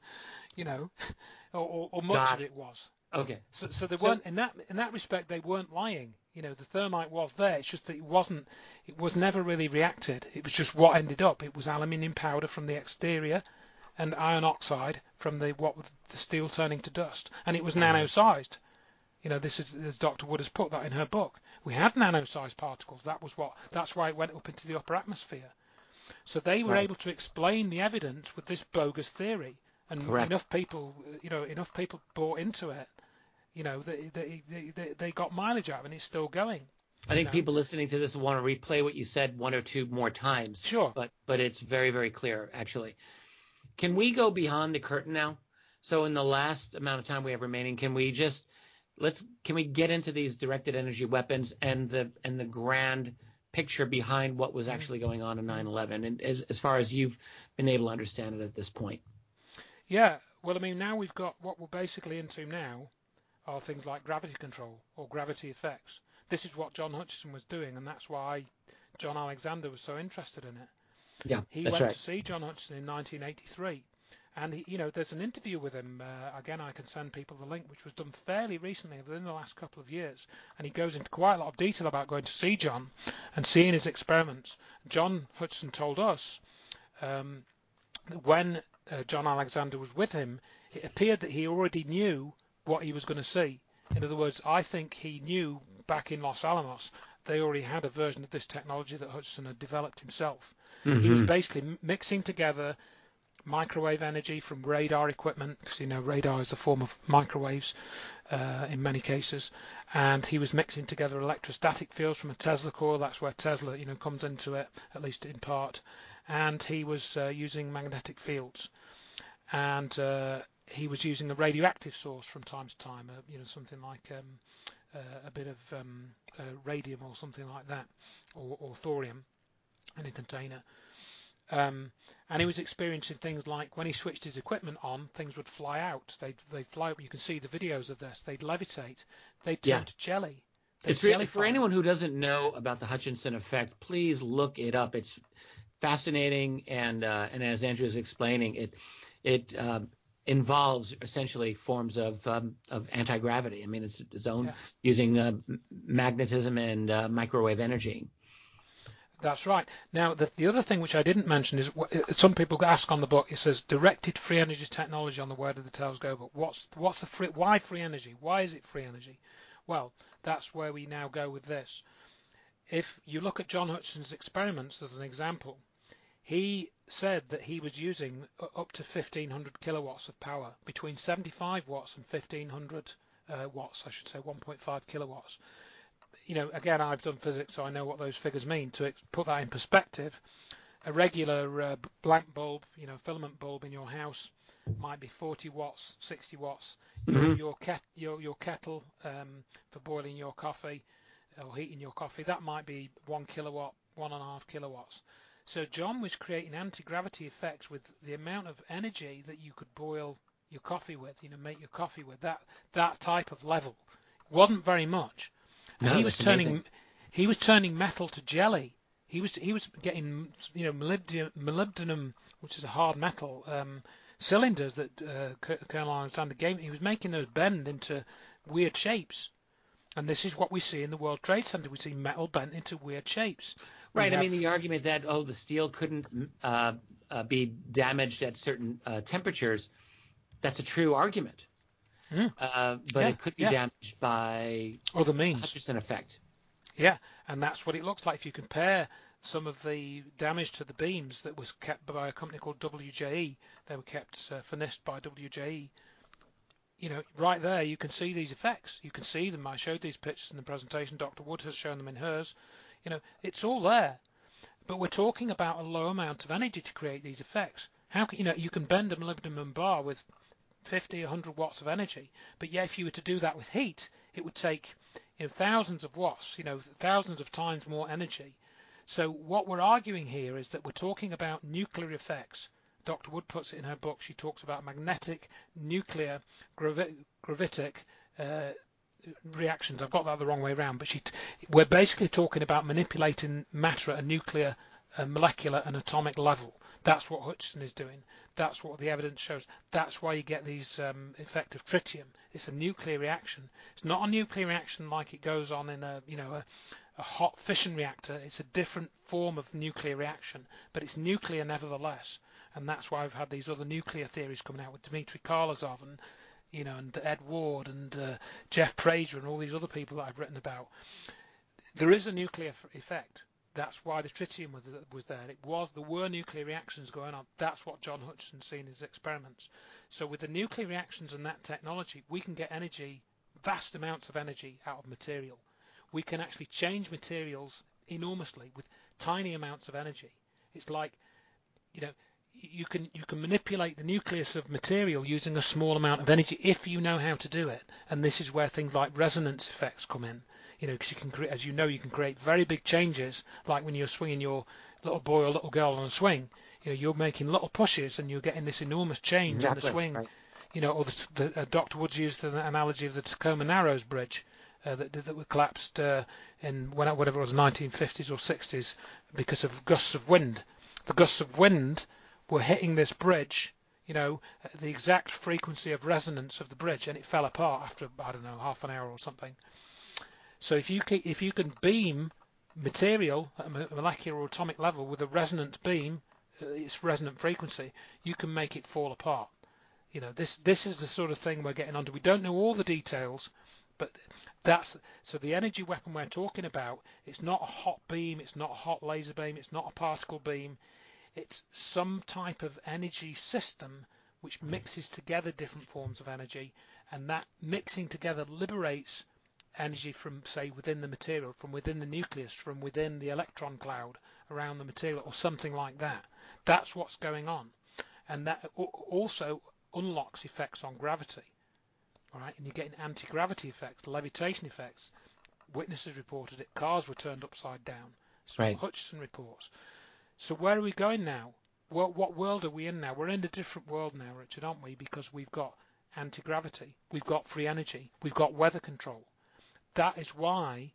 Speaker 2: or much of it was.
Speaker 1: Okay.
Speaker 2: So they weren't in that respect. They weren't lying. The thermite was there. It's just that it was never really reacted. It was just what ended up. It was aluminium powder from the exterior, and iron oxide from the steel turning to dust, and it was nano-sized. This is, as Dr. Wood has put that in her book. We had nano-sized particles. That's why it went up into the upper atmosphere. So they were able to explain the evidence with this bogus theory, and enough people bought into it. They got mileage out of it, and it's still going.
Speaker 1: I think people listening to this will want to replay what you said one or two more times.
Speaker 2: Sure.
Speaker 1: But it's very, very clear, actually. Can we go beyond the curtain now? So in the last amount of time we have remaining, can we get into these directed energy weapons and the grand picture behind what was actually going on in 9/11, and as far as you've been able to understand it at this point?
Speaker 2: Yeah. Well, I mean, now we've got what we're basically into now are things like gravity control or gravity effects. This is what John Hutchison was doing, and that's why John Alexander was so interested in it.
Speaker 1: Yeah,
Speaker 2: he went to see John Hutchison in 1983, and there's an interview with him. Again, I can send people the link, which was done fairly recently, within the last couple of years, and he goes into quite a lot of detail about going to see John and seeing his experiments. John Hutchison told us that when John Alexander was with him, it appeared that he already knew what he was going to see. In other words, I think he knew back in Los Alamos they already had a version of this technology that Hutchison had developed himself. He was basically mixing together microwave energy from radar equipment, because radar is a form of microwaves in many cases, and he was mixing together electrostatic fields from a Tesla coil. That's where Tesla comes into it, at least in part, and he was using magnetic fields, and he was using a radioactive source from time to time, something like a bit of radium or something like that, or thorium in a container. And he was experiencing things like when he switched his equipment on, things would fly out. They'd fly up. You can see the videos of this. They'd levitate. They'd turn to jelly.
Speaker 1: It's really, for anyone who doesn't know about the Hutchison effect, please look it up. It's fascinating, and as Andrew is explaining, it involves essentially forms of anti-gravity. I mean, it's its own using magnetism and microwave energy.
Speaker 2: That's right. Now, the other thing which I didn't mention is some people ask on the book. It says directed free energy technology on the Where Did the Tales Go? But what's why free energy? Why is it free energy? Well, that's where we now go with this. If you look at John Hutchison's experiments as an example, he said that he was using up to 1500 kilowatts of power, between 75 watts and 1500 watts, I should say 1.5 kilowatts. Again, I've done physics, so I know what those figures mean. To put that in perspective, a regular blank bulb, filament bulb in your house might be 40 watts, 60 watts. Your kettle for boiling your coffee or heating your coffee, that might be 1 kilowatt, 1.5 kilowatts. So John was creating anti-gravity effects with the amount of energy that you could boil your coffee with, make your coffee with. That type of level wasn't very much. And
Speaker 1: No,
Speaker 2: he was turning metal to jelly. He was getting molybdenum, which is a hard metal, cylinders that Colonel Alexander gave him. He was making those bend into weird shapes. And this is what we see in the World Trade Center. We see metal bent into weird shapes.
Speaker 1: Right. I mean, the argument that, the steel couldn't be damaged at certain temperatures, that's a true argument. But it could be damaged by
Speaker 2: other means.
Speaker 1: The Hutchison effect.
Speaker 2: Yeah, and that's what it looks like. If you compare some of the damage to the beams that was kept by a company called WJE, they were kept finished by WJE. Right there you can see these effects. You can see them. I showed these pictures in the presentation. Dr. Wood has shown them in hers. It's all there. But we're talking about a low amount of energy to create these effects. How can you can bend a molybdenum bar with 50, 100 watts of energy, but yeah, if you were to do that with heat, it would take thousands of watts, thousands of times more energy. So what we're arguing here is that we're talking about nuclear effects. Dr. Wood puts it in her book. She talks about magnetic, nuclear, gravitic reactions. I've got that the wrong way around, but we're basically talking about manipulating matter at a nuclear, molecular and atomic level. That's what Hutchison is doing. That's what the evidence shows. That's why you get these effect of tritium. It's a nuclear reaction. It's not a nuclear reaction like it goes on in a hot fission reactor. It's a different form of nuclear reaction, but it's nuclear nevertheless. And that's why I've had these other nuclear theories coming out with Dmitry Karlazov and Ed Ward and Jeff Prager and all these other people that I've written about. There is a nuclear effect. That's why the tritium was there. There were nuclear reactions going on. That's what John Hutchison seen in his experiments. So with the nuclear reactions and that technology, we can get energy, vast amounts of energy out of material. We can actually change materials enormously with tiny amounts of energy. It's like, you can manipulate the nucleus of material using a small amount of energy if you know how to do it. And this is where things like resonance effects come in. Because you can create, as you can create very big changes, like when you're swinging your little boy or little girl on a swing. You're making little pushes and you're getting this enormous change in the swing. Right. Or Dr. Woods used the analogy of the Tacoma Narrows Bridge that were collapsed in whatever it was, 1950s or 60s, because of gusts of wind. The gusts of wind were hitting this bridge, at the exact frequency of resonance of the bridge, and it fell apart after, I don't know, half an hour or something. So if you can beam material at a molecular or atomic level with a resonance beam, its resonant frequency, you can make it fall apart. This is the sort of thing we're getting onto. We don't know all the details, but so the energy weapon we're talking about. It's not a hot beam, it's not a hot laser beam, it's not a particle beam. It's some type of energy system which mixes together different forms of energy, and that mixing together liberates energy from, say, within the material, from within the nucleus, from within the electron cloud around the material, or something like that. That's what's going on, and that also unlocks effects on gravity. All right, and you're getting anti-gravity effects, levitation effects. Witnesses reported it. Cars were turned upside down. So right. Hutchison reports. So where are we going now? What world are we in now? We're in a different world now, Richard, aren't we? Because we've got anti-gravity, we've got free energy, we've got weather control. That is why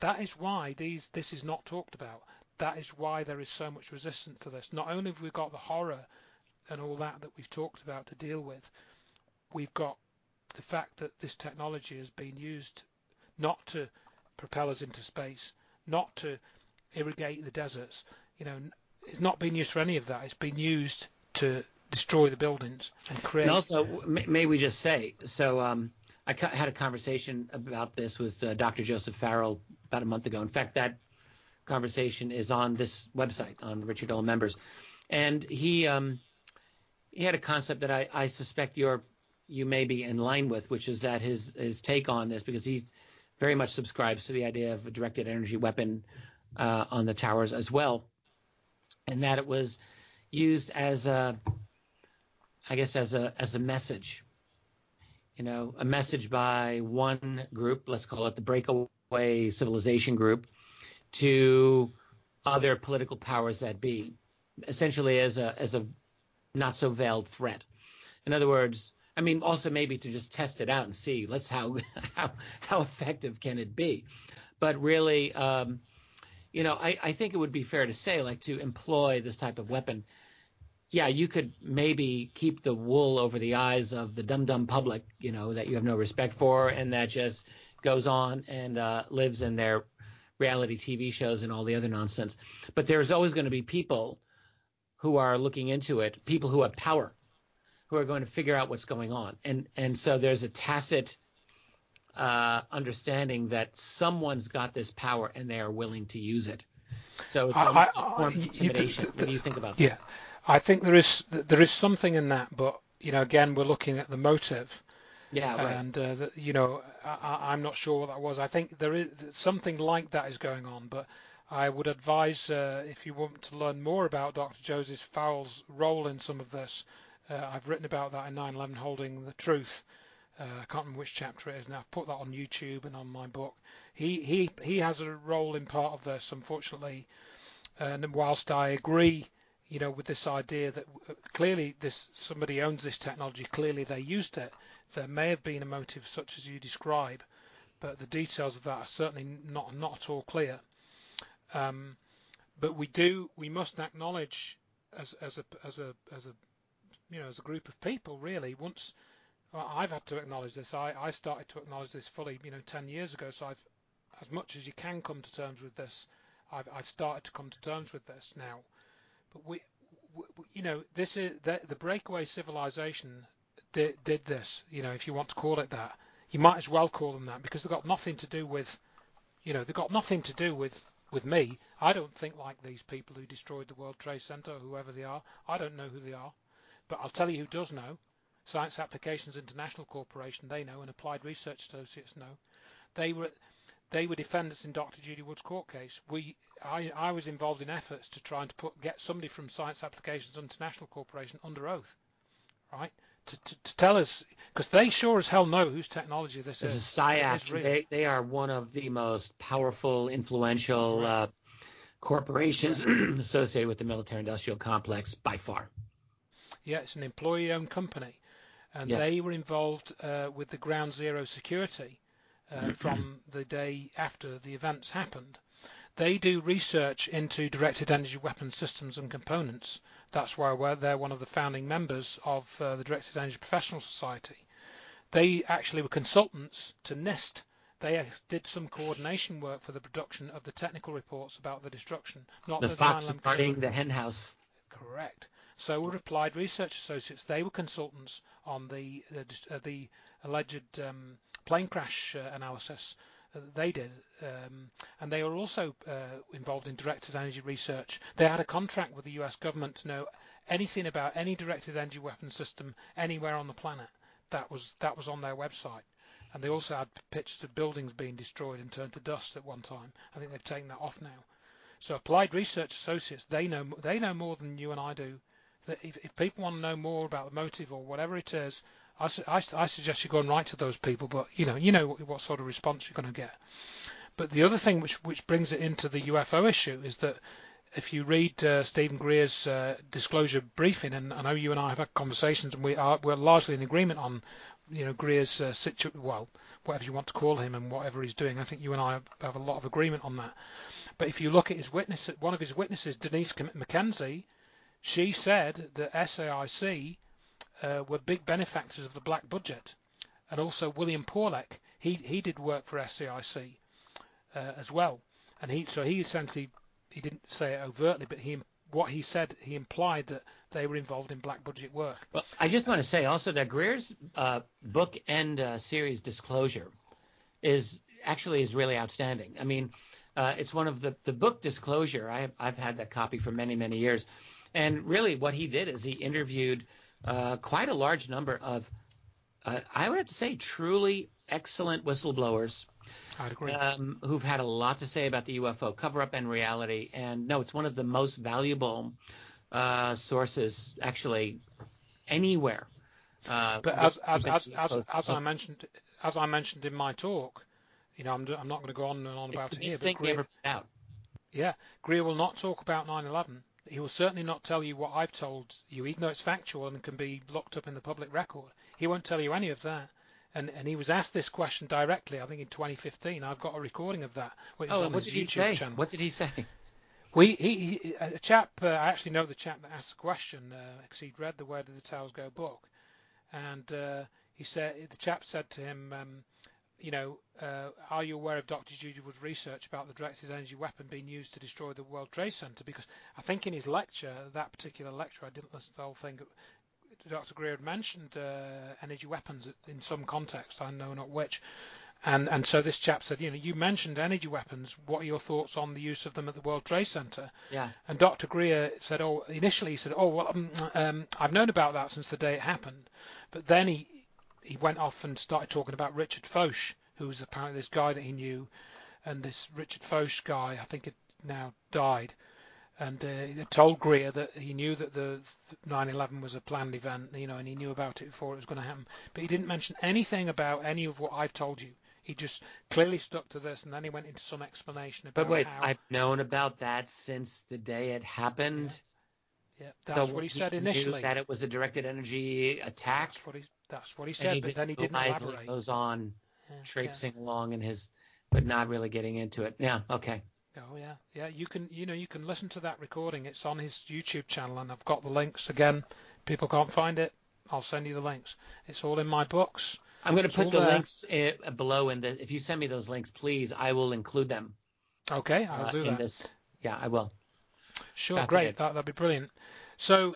Speaker 2: this is not talked about. That is why there is so much resistance to this. Not only have we got the horror and all that we've talked about to deal with, we've got the fact that this technology has been used not to propel us into space, not to irrigate the deserts. It's not been used for any of that. It's been used to destroy the buildings and create.
Speaker 1: And also, may we just say, so I had a conversation about this with Dr. Joseph Farrell about a month ago. In fact, that conversation is on this website, on Richard Dolan Members. And he had a concept that I suspect you may be in line with, which is that his take on this, because he very much subscribes to the idea of a directed energy weapon on the towers as well, and that it was used as a message, a message by one group, let's call it the breakaway civilization group, to other political powers that be, essentially as a not so veiled threat. In other words, I mean, also maybe to just test it out and see, how effective can it be? But really, I think it would be fair to say, like, to employ this type of weapon, yeah, you could maybe keep the wool over the eyes of the dumb public, that you have no respect for, and that just goes on and lives in their reality TV shows and all the other nonsense. But there's always going to be people who are looking into it, people who have power, who are going to figure out what's going on. And so there's a tacit understanding that someone's got this power and they are willing to use it. So it's a form of intimidation. What do you think about that?
Speaker 2: Yeah, I think there is something in that, but again, we're looking at the motive.
Speaker 1: Yeah, right.
Speaker 2: And I'm not sure what that was. I think there is something like that is going on, but I would advise, if you want to learn more about Dr. Joseph Fowles' role in some of this, I've written about that in 9/11 Holding the Truth. I can't remember which chapter it is now. I've put that on YouTube and on my book. He has a role in part of this, unfortunately. And whilst I agree, with this idea that clearly somebody owns this technology, clearly they used it. There may have been a motive such as you describe, but the details of that are certainly not at all clear. But we must acknowledge as a group of people, really. Once I've had to acknowledge this, I started to acknowledge this fully 10 years ago. So I've, as much as you can come to terms with this, I've started to come to terms with this now. But this is the breakaway civilization did this. If you want to call it that, you might as well call them that, because they've got nothing to do with me. I don't think like these people who destroyed the World Trade Center, or whoever they are. I don't know who they are, but I'll tell you who does know. Science Applications International Corporation, they know, and Applied Research Associates know. They were defendants in Dr. Judy Wood's court case. I was involved in efforts to try and get somebody from Science Applications International Corporation under oath, right, to tell us, because they sure as hell know whose technology this is.
Speaker 1: This is SciAps. They are one of the most powerful, influential corporations associated with the military-industrial complex by far.
Speaker 2: Yeah, it's an employee-owned company, and they were involved with the Ground Zero security from the day after the events happened. They do research into directed energy weapon systems and components. That's why they're one of the founding members of the Directed Energy Professional Society. They actually were consultants to NIST. They did some coordination work for the production of the technical reports about the destruction. Not
Speaker 1: the fox guarding the hen house.
Speaker 2: Correct. So were Applied Research Associates. They were consultants on the alleged plane crash analysis they did, and they were also involved in directed energy research. They had a contract with the US government to know anything about any directed energy weapon system anywhere on the planet. That was on their website, and they also had pictures of buildings being destroyed and turned to dust at one time. I think they've taken that off now. So Applied Research Associates, they know more than you and I do. That if people want to know more about the motive or whatever it is, I suggest you go and write to those people. But you know what sort of response you're going to get. But the other thing which brings it into the UFO issue is that if you read Stephen Greer's disclosure briefing, and I know you and I have had conversations, and we're largely in agreement on Greer's whatever you want to call him and whatever he's doing. I think you and I have a lot of agreement on that. But if you look at one of his witnesses, Denise McKenzie, she said that SAIC were big benefactors of the black budget, and also William Porlek, he did work for SAIC as well, and he essentially, he didn't say it overtly, but what he said, he implied that they were involved in black budget work.
Speaker 1: Well, I just want to say also that Greer's book and series Disclosure is really outstanding. I mean, it's one of the book Disclosure. I've had that copy for many years. And really what he did is he interviewed quite a large number of, I would have to say, truly excellent whistleblowers.
Speaker 2: I'd agree.
Speaker 1: Who've had a lot to say about the UFO cover-up and reality. And no, it's one of the most valuable sources actually anywhere.
Speaker 2: But as I mentioned in my talk, I'm not going to go on and on about it here. But
Speaker 1: Greer, out.
Speaker 2: Yeah, Greer will not talk about 9/11. He will certainly not tell you what I've told you, even though it's factual and can be looked up in the public record. He won't tell you any of that. And he was asked this question directly, I think in 2015. I've got a recording of that.
Speaker 1: Which on his YouTube channel. What did he say?
Speaker 2: A chap, I actually know the chap that asked the question because he'd read the Where Did the Towers Go book. And he said, the chap said to him, are you aware of Dr. Judy Wood's research about the directed energy weapon being used to destroy the World Trade Center? Because I think in his lecture, that particular lecture, I didn't listen to the whole thing, Dr. Greer had mentioned energy weapons in some context, I know not which. And so this chap said, you mentioned energy weapons. What are your thoughts on the use of them at the World Trade Center?
Speaker 1: Yeah.
Speaker 2: And Dr. Greer said, initially he said, I've known about that since the day it happened. But then he went off and started talking about Richard Foch, who was apparently this guy that he knew. And this Richard Foch guy, I think, had now died. And he told Greer that he knew that the 9/11 was a planned event, and he knew about it before it was going to happen. But he didn't mention anything about any of what I've told you. He just clearly stuck to this, and then he went into some explanation about.
Speaker 1: But wait, I've known about that since the day it happened.
Speaker 2: Yeah, that's what he said initially.
Speaker 1: Knew that it was a directed energy attack.
Speaker 2: That's what he said, but then he didn't elaborate.
Speaker 1: He goes on traipsing along but not really getting into it. Yeah, okay.
Speaker 2: Oh yeah. You can listen to that recording. It's on his YouTube channel, and I've got the links. Again, people can't find it, I'll send you the links. It's all in my books.
Speaker 1: I'm going to put the links below, if you send me those links, please, I will include them.
Speaker 2: Okay, I'll do that.
Speaker 1: Yeah, I will.
Speaker 2: Sure, great. That'd be brilliant. So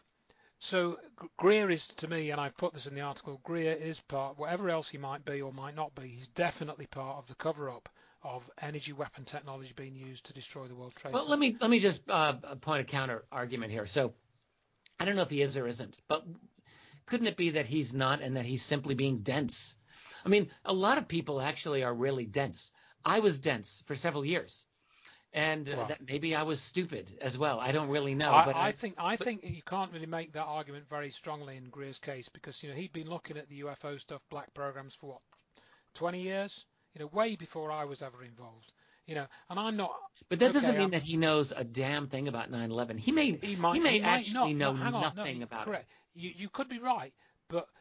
Speaker 2: Greer is, to me, and I've put this in the article, Greer is part, whatever else he might be or might not be, he's definitely part of the cover-up of energy weapon technology being used to destroy the World Trade Center.
Speaker 1: Well, let me just point a counter argument here. So I don't know if he is or isn't, but couldn't it be that he's not and that he's simply being dense? I mean, a lot of people actually are really dense. I was dense for several years, and that maybe I was stupid as well. I don't really know.
Speaker 2: I think you can't really make that argument very strongly in Greer's case because he'd been looking at the UFO stuff, black programs for what, 20 years? Way before I was ever involved. And I'm not.
Speaker 1: But that doesn't mean that he knows a damn thing about 9/11. He may actually know nothing about it.
Speaker 2: Correct. You could be right, but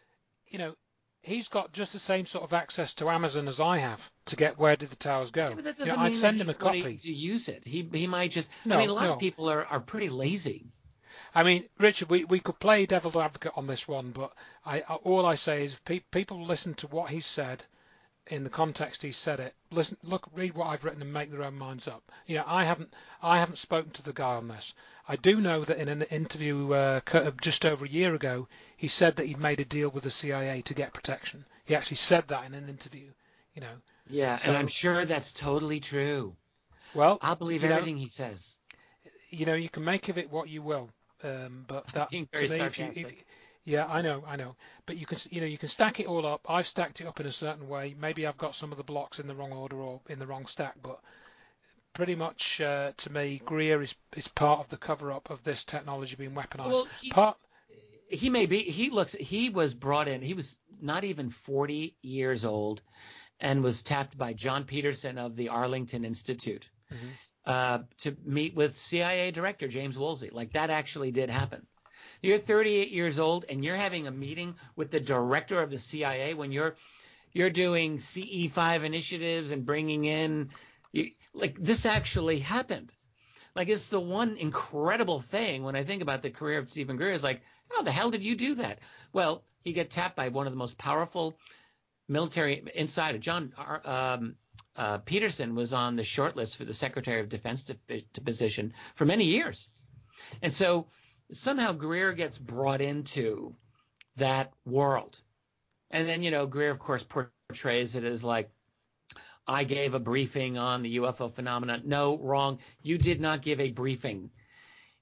Speaker 2: he's got just the same sort of access to Amazon as I have to get Where Did the Towers Go.
Speaker 1: Yeah, but that doesn't mean
Speaker 2: send
Speaker 1: that
Speaker 2: him a copy
Speaker 1: to use it. He might just. I mean, a lot of people are pretty lazy.
Speaker 2: I mean, Richard, we could play devil's advocate on this one, but all I say is people listen to what he said in the context he said it. Listen, read what I've written and make their own minds up. I haven't spoken to the guy on this. I do know that in an interview just over a year ago, he said that he'd made a deal with the CIA to get protection. He actually said that in an interview.
Speaker 1: Yeah, so, and I'm sure that's totally true.
Speaker 2: Well,
Speaker 1: I'll believe everything he says.
Speaker 2: You can make of it what you will, but that
Speaker 1: being very sarcastic.
Speaker 2: Yeah, I know. But you can stack it all up. I've stacked it up in a certain way. Maybe I've got some of the blocks in the wrong order or in the wrong stack, but pretty much to me, Greer is part of the cover-up of this technology being weaponized.
Speaker 1: Well, he may be. He was brought in. He was not even 40 years old, and was tapped by John Peterson of the Arlington Institute to meet with CIA Director James Woolsey. Like that actually did happen. You're 38 years old and you're having a meeting with the director of the CIA when you're doing CE5 initiatives and bringing in this actually happened. Like it's the one incredible thing when I think about the career of Stephen Greer is like, how the hell did you do that? Well, he got tapped by one of the most powerful military insider. John Peterson was on the short list for the Secretary of Defense position for many years. And so somehow Greer gets brought into that world. And then, Greer, of course, portrays it as like, I gave a briefing on the UFO phenomenon. No, wrong. You did not give a briefing.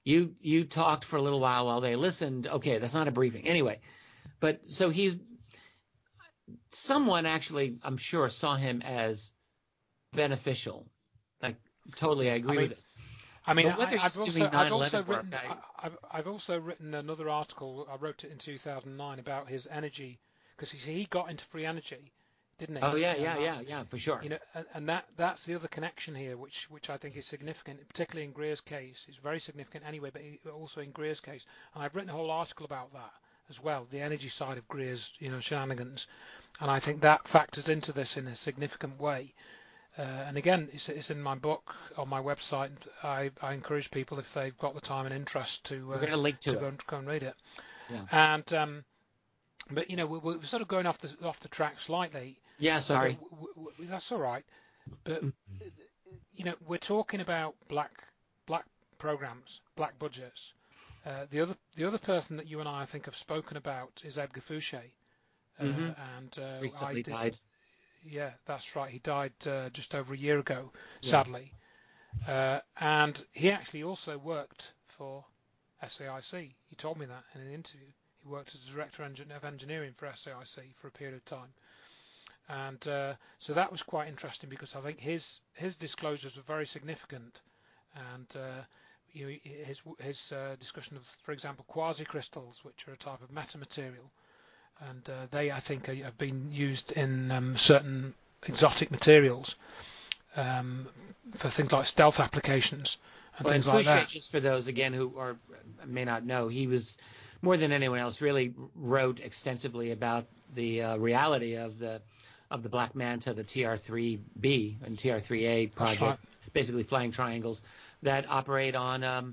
Speaker 1: You talked for a little while they listened. Okay, that's not a briefing. Anyway, but so someone actually, I'm sure, saw him as beneficial. Like, totally, I agree with this.
Speaker 2: I mean,
Speaker 1: but whether he's doing 9/11 work,
Speaker 2: I've also written another article. I wrote it in 2009 about his energy, because he got into free energy, didn't he?
Speaker 1: Oh yeah, for sure.
Speaker 2: And that's the other connection here, which I think is significant, particularly in Greer's case. It's very significant anyway, but also in Greer's case. And I've written a whole article about that as well, the energy side of Greer's shenanigans, and I think that factors into this in a significant way. And again, it's in my book on my website. I encourage people, if they've got the time and interest, to
Speaker 1: we're going to link to
Speaker 2: go and read it.
Speaker 1: Yeah.
Speaker 2: And but we're sort of going off the track slightly.
Speaker 1: Yeah, sorry.
Speaker 2: That's all right. But we're talking about black programs, black budgets. The other person that you and I think have spoken about is Edgar Fouché.
Speaker 1: And recently died.
Speaker 2: Yeah, that's right. He died just over a year ago, sadly. And he actually also worked for SAIC. He told me that in an interview. He worked as director of engineering for SAIC for a period of time. And so that was quite interesting, because I think his disclosures were very significant. And his discussion of, for example, quasicrystals, which are a type of metamaterial, and they, I think, have been used in certain exotic materials for things like stealth applications and things like that.
Speaker 1: Just for those again who may not know, he was, more than anyone else, really wrote extensively about the reality of the Black Manta, the TR3B and TR3A project, right. Basically flying triangles that operate on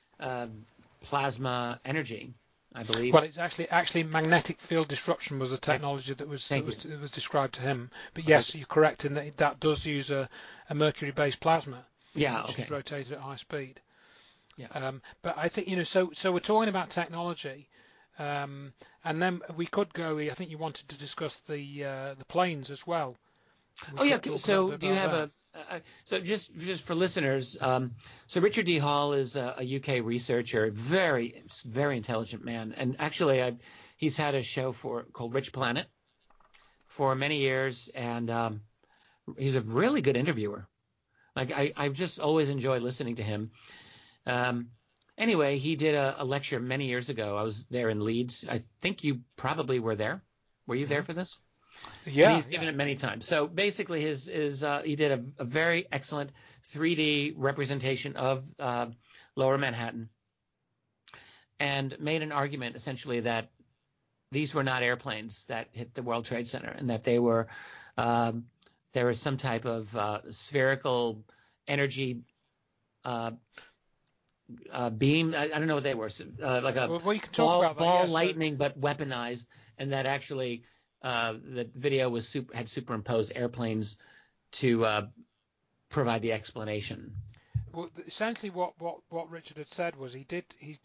Speaker 1: plasma energy, I believe.
Speaker 2: Well, it's actually magnetic field disruption was the technology that was described to him. But yes, you're correct in that does use a mercury-based plasma, which is rotated at high speed.
Speaker 1: Yeah.
Speaker 2: But I think so we're talking about technology, and then we could go. I think you wanted to discuss the planes as well.
Speaker 1: So do you have so just for listeners, so Richard D. Hall is a UK researcher, very, very intelligent man. And actually he's had a show called Rich Planet for many years. And he's a really good interviewer. Like I've just always enjoyed listening to him. Anyway, he did a lecture many years ago. I was there in Leeds. I think you probably were there. Were you there for this?
Speaker 2: Yeah,
Speaker 1: and he's given it many times. So basically, he did a very excellent 3D representation of Lower Manhattan, and made an argument essentially that these were not airplanes that hit the World Trade Center, and that there was some type of spherical energy beam. I don't know what they were, like a ball lightning, but weaponized, and that actually. The video had superimposed airplanes to provide the explanation.
Speaker 2: Well, essentially, what Richard had said was he did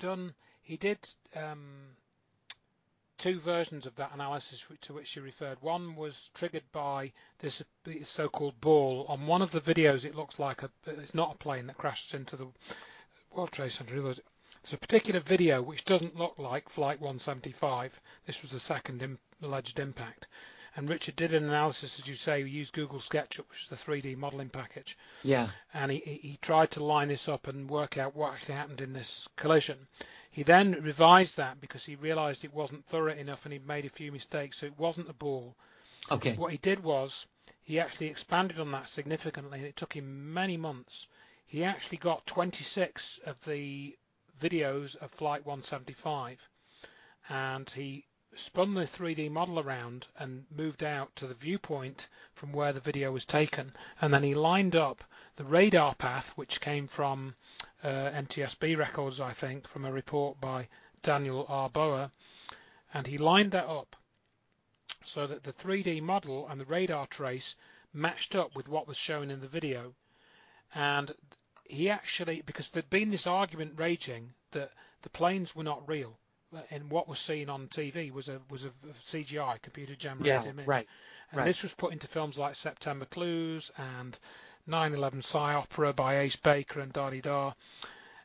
Speaker 2: two versions of that analysis to which she referred. One was triggered by this so-called ball. On one of the videos, it looks like it's not a plane that crashes into the World Trade Center. There's a particular video which doesn't look like Flight 175. This was the second alleged impact. And Richard did an analysis, as you say, he used Google SketchUp, which is the 3D modeling package.
Speaker 1: Yeah.
Speaker 2: And he tried to line this up and work out what actually happened in this collision. He then revised that because he realized it wasn't thorough enough and he'd made a few mistakes, so it wasn't a ball.
Speaker 1: Okay.
Speaker 2: What he did was he actually expanded on that significantly, and it took him many months. He actually got 26 of the videos of Flight 175, and he spun the 3D model around and moved out to the viewpoint from where the video was taken, and then he lined up the radar path, which came from NTSB records, I think, from a report by Daniel R. Boer, and he lined that up so that the 3D model and the radar trace matched up with what was shown in the video. And he actually, because there'd been this argument raging that the planes were not real, and what was seen on TV was a CGI, computer generated image.
Speaker 1: Right.
Speaker 2: And this was put into films like September Clues and 9/11 Psy Opera by Ace Baker and da-di-da.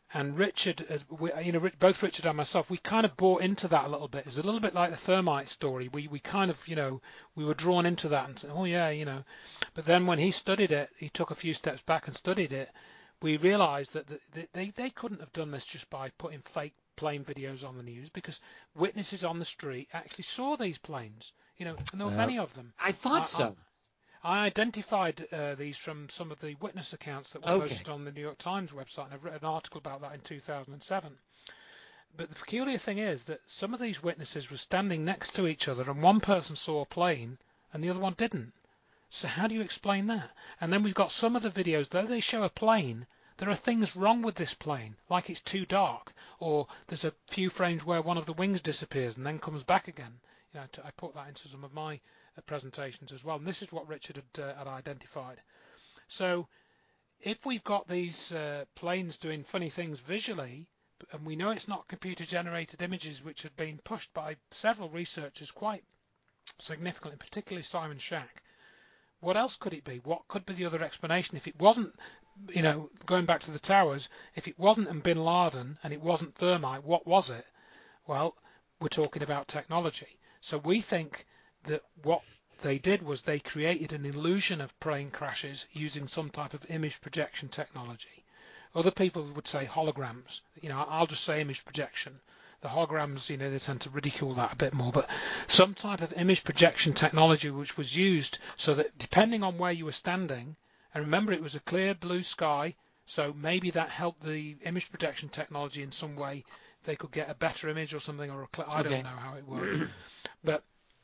Speaker 2: And Richard, both Richard and myself, we kind of bought into that a little bit. It's a little bit like the thermite story. We kind of, we were drawn into that and said, oh yeah. But then when he studied it, he took a few steps back and studied it. We realised that they couldn't have done this just by putting fake plane videos on the news, because witnesses on the street actually saw these planes, and there were many of them.
Speaker 1: I thought so.
Speaker 2: I identified these from some of the witness accounts that were posted on the New York Times website, and I've written an article about that in 2007. But the peculiar thing is that some of these witnesses were standing next to each other, and one person saw a plane and the other one didn't. So how do you explain that? And then we've got some of the videos, though they show a plane, there are things wrong with this plane, like it's too dark, or there's a few frames where one of the wings disappears and then comes back again. I put that into some of my presentations as well, and this is what Richard had identified. So if we've got these planes doing funny things visually, and we know it's not computer generated images, which have been pushed by several researchers quite significantly, particularly Simon Shack, what else could it be? What could be the other explanation? If it wasn't, going back to the towers, if it wasn't Bin Laden and it wasn't thermite, what was it? Well, we're talking about technology. So we think that what they did was they created an illusion of plane crashes using some type of image projection technology. Other people would say holograms. I'll just say image projection. The holograms, they tend to ridicule that a bit more, but some type of image projection technology which was used so that depending on where you were standing, and remember it was a clear blue sky, so maybe that helped the image projection technology in some way. They could get a better image or something, or I don't know how it worked. But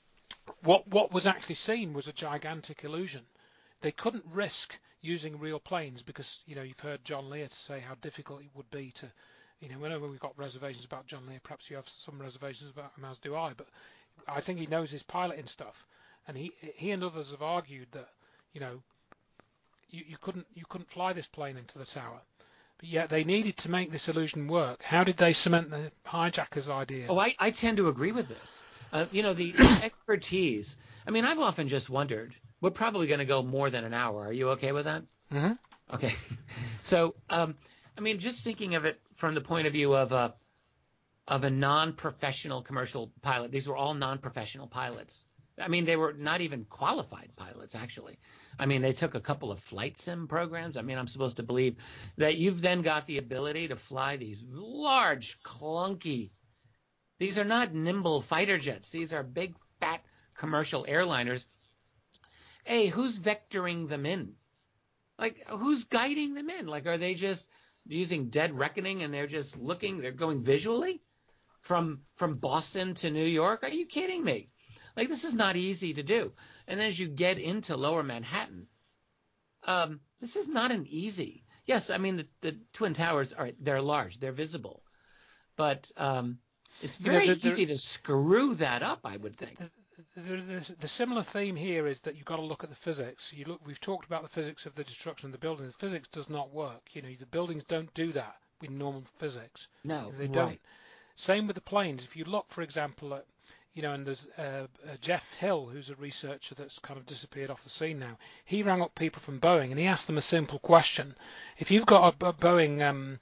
Speaker 2: what was actually seen was a gigantic illusion. They couldn't risk using real planes because, you've heard John Lear say how difficult it would be to, whenever we've got reservations about John Lear, perhaps you have some reservations about him, as do I, but I think he knows his piloting stuff. And he and others have argued that, you couldn't fly this plane into the tower. But yet they needed to make this illusion work. How did they cement the hijackers' idea?
Speaker 1: Oh, I tend to agree with this. The expertise. I mean, I've often just wondered. We're probably going to go more than an hour. Are you okay with that?
Speaker 2: Mm-hmm.
Speaker 1: Okay. So, just thinking of it from the point of view of a non-professional commercial pilot. These were all non-professional pilots. They were not even qualified pilots, actually. They took a couple of flight sim programs. I'm supposed to believe that you've then got the ability to fly these large, clunky. These are not nimble fighter jets. These are big, fat commercial airliners. Hey, who's vectoring them in? Who's guiding them in? Are they just using dead reckoning and they're just looking, they're going visually from Boston to New York? Are you kidding me? This is not easy to do. And as you get into lower Manhattan, this is not an easy. Yes, the Twin Towers they're large, they're visible, but it's very easy to screw that up, I would think.
Speaker 2: The similar theme here is that you've got to look at the physics. We've talked about the physics of the destruction of the building. The physics does not work. The buildings don't do that with normal physics.
Speaker 1: No,
Speaker 2: they don't. Same with the planes. If you look, for example, at and there's Jeff Hill, who's a researcher that's kind of disappeared off the scene now. He rang up people from Boeing and he asked them a simple question. If you've got a Boeing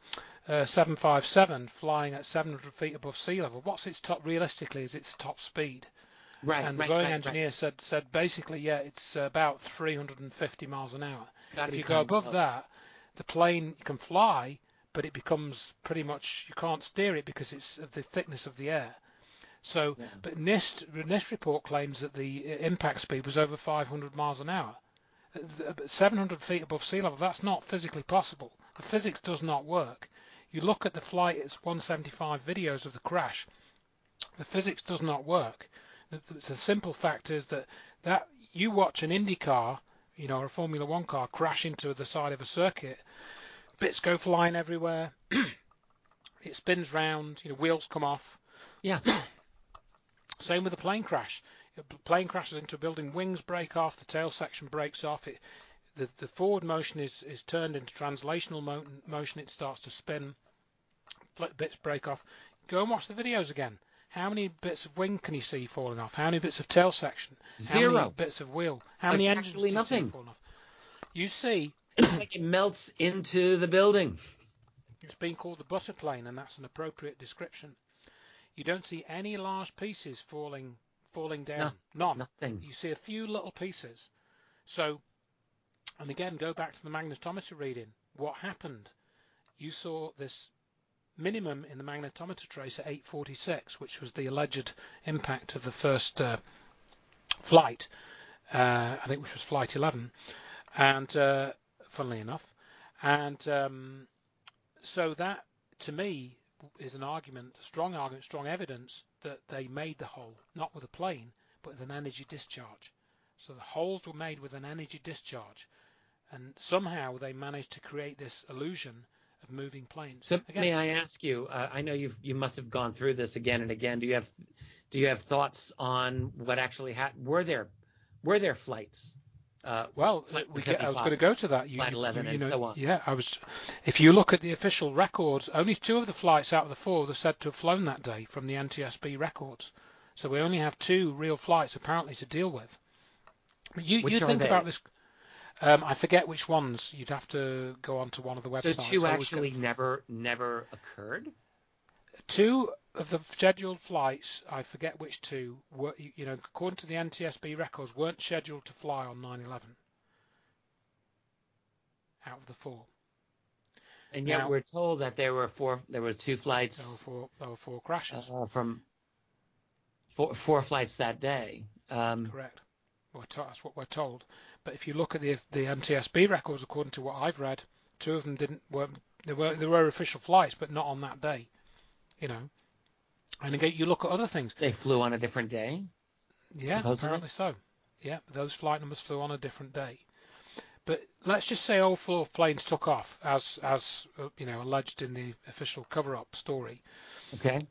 Speaker 2: 757 flying at 700 feet above sea level, what's its top, realistically, is its top speed?
Speaker 1: Right.
Speaker 2: And the Boeing engineer said basically, it's about 350 miles an hour. If you go above that, the plane can fly, but it becomes pretty much, you can't steer it because it's of the thickness of the air. So, yeah. But NIST report claims that the impact speed was over 500 miles an hour. 700 feet above sea level, that's not physically possible. The physics does not work. You look at the Flight 175 videos of the crash, the physics does not work. The simple fact is that you watch an Indy car, or a Formula One car crash into the side of a circuit, bits go flying everywhere, it spins round, wheels come off.
Speaker 1: Yeah.
Speaker 2: Same with a plane crash. The plane crashes into a building, wings break off, the tail section breaks off. The forward motion is turned into translational motion. It starts to spin. Bits break off. Go and watch the videos again. How many bits of wing can you see falling off? How many bits of tail section?
Speaker 1: Zero.
Speaker 2: How many bits of wheel? How many engines do you see falling off? You see,
Speaker 1: it's like it melts into the building.
Speaker 2: It's been called the butter plane, and that's an appropriate description. You don't see any large pieces falling down.
Speaker 1: No,
Speaker 2: None.
Speaker 1: nothing.
Speaker 2: You see a few little pieces. So, and again, go back to the magnetometer reading. What happened? You saw this minimum in the magnetometer trace at 846, which was the alleged impact of the first flight, I think, which was flight 11, and funnily enough, and so that to me is an argument, strong evidence that they made the hole not with a plane but with an energy discharge. So the holes were made with an energy discharge, and somehow they managed to create this illusion of moving planes.
Speaker 1: So again, may I ask you? I know you must have gone through this again and again. Do you have thoughts on what actually happened? Were there flights?
Speaker 2: I was going to go to that.
Speaker 1: Flight 11 and so on.
Speaker 2: Yeah, if you look at the official records, only 2 of the flights out of the 4 are said to have flown that day from the NTSB records. So we only have 2 real flights apparently to deal with. But you think about this. I forget which ones. You'd have to go onto one of the websites.
Speaker 1: So 2 actually never occurred?
Speaker 2: 2 of the scheduled flights, I forget which 2, were, according to the NTSB records, weren't scheduled to fly on 9/11. Out of the 4.
Speaker 1: And yet we're told that there were 2 flights.
Speaker 2: There were 4 crashes.
Speaker 1: From 4 flights that day.
Speaker 2: Correct. That's what we're told. But if you look at the NTSB records, according to what I've read, 2 of them there were official flights, but not on that day. And again, you look at other things.
Speaker 1: They flew on a different day?
Speaker 2: Yeah, supposedly? Apparently so. Yeah, those flight numbers flew on a different day. But let's just say all 4 planes took off, as alleged in the official cover-up story.
Speaker 1: Okay.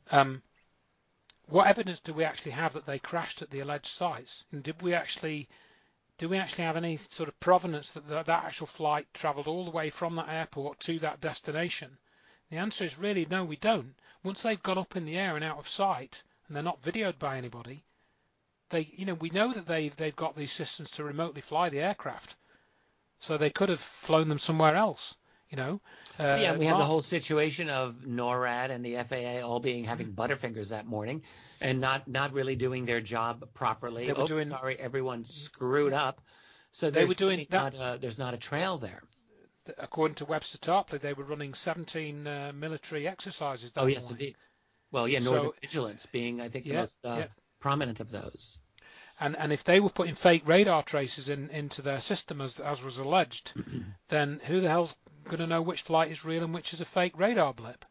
Speaker 2: What evidence do we actually have that they crashed at the alleged sites? And do we actually have any sort of provenance that actual flight travelled all the way from that airport to that destination? The answer is really no, we don't. Once they've gone up in the air and out of sight, and they're not videoed by anybody, we know that they've got these systems to remotely fly the aircraft, so they could have flown them somewhere else. We
Speaker 1: have the whole situation of NORAD and the FAA all having butterfingers that morning, and not really doing their job properly. Sorry, everyone screwed up. So they were doing that. There's not a trail there.
Speaker 2: According to Webster Tarpley, they were running 17 military exercises that morning.
Speaker 1: Yes, indeed. Well, Northern Vigilance being, I think, the most prominent of those.
Speaker 2: And if they were putting fake radar traces into their system, as was alleged, then who the hell's going to know which flight is real and which is a fake radar blip,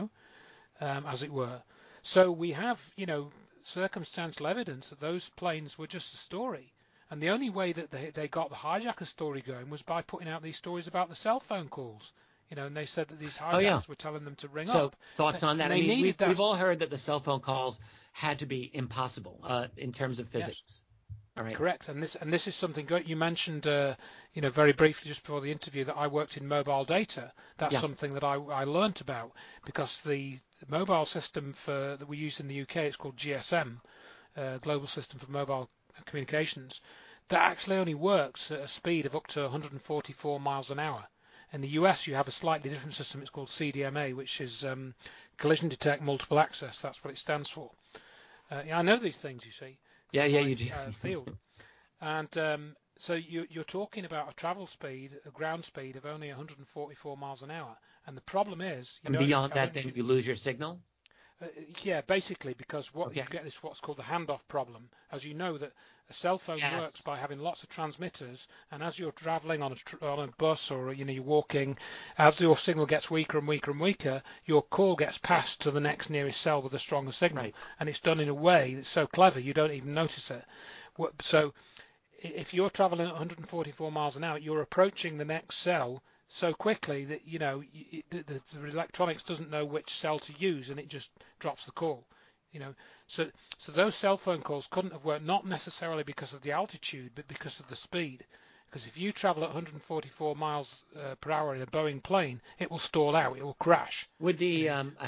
Speaker 2: as it were. So we have, circumstantial evidence that those planes were just a story. And the only way that they got the hijacker story going was by putting out these stories about the cell phone calls. And they said that these hijackers were telling them to ring up.
Speaker 1: So thoughts on that? We've all heard that the cell phone calls had to be impossible in terms of physics.
Speaker 2: Yes.
Speaker 1: All right.
Speaker 2: Correct. And this is something good. You mentioned, very briefly just before the interview that I worked in mobile data. That's something that I learnt about, because the mobile system that we use in the UK, it's called GSM, Global System for Mobile Communications. That actually only works at a speed of up to 144 miles an hour. In the US, you have a slightly different system. It's called CDMA, which is Collision Detect Multiple Access. That's what it stands for. I know these things, you see.
Speaker 1: Yeah, you do.
Speaker 2: Field. And so you're talking about a travel speed, a ground speed of only 144 miles an hour. And the problem is...
Speaker 1: And beyond that, then you lose your signal?
Speaker 2: Basically, because you get what's called the handoff problem. As you know, that a cell phone works by having lots of transmitters, and as you're traveling on a bus or you're walking, as your signal gets weaker and weaker and weaker, your call gets passed to the next nearest cell with a stronger signal, and it's done in a way that's so clever you don't even notice it. So if you're traveling at 144 miles an hour, you're approaching the next cell so quickly that the electronics doesn't know which cell to use, and it just drops the call. So those cell phone calls couldn't have worked, not necessarily because of the altitude, but because of the speed. Because if you travel at 144 miles per hour in a Boeing plane, it will stall out, it will crash.
Speaker 1: Would the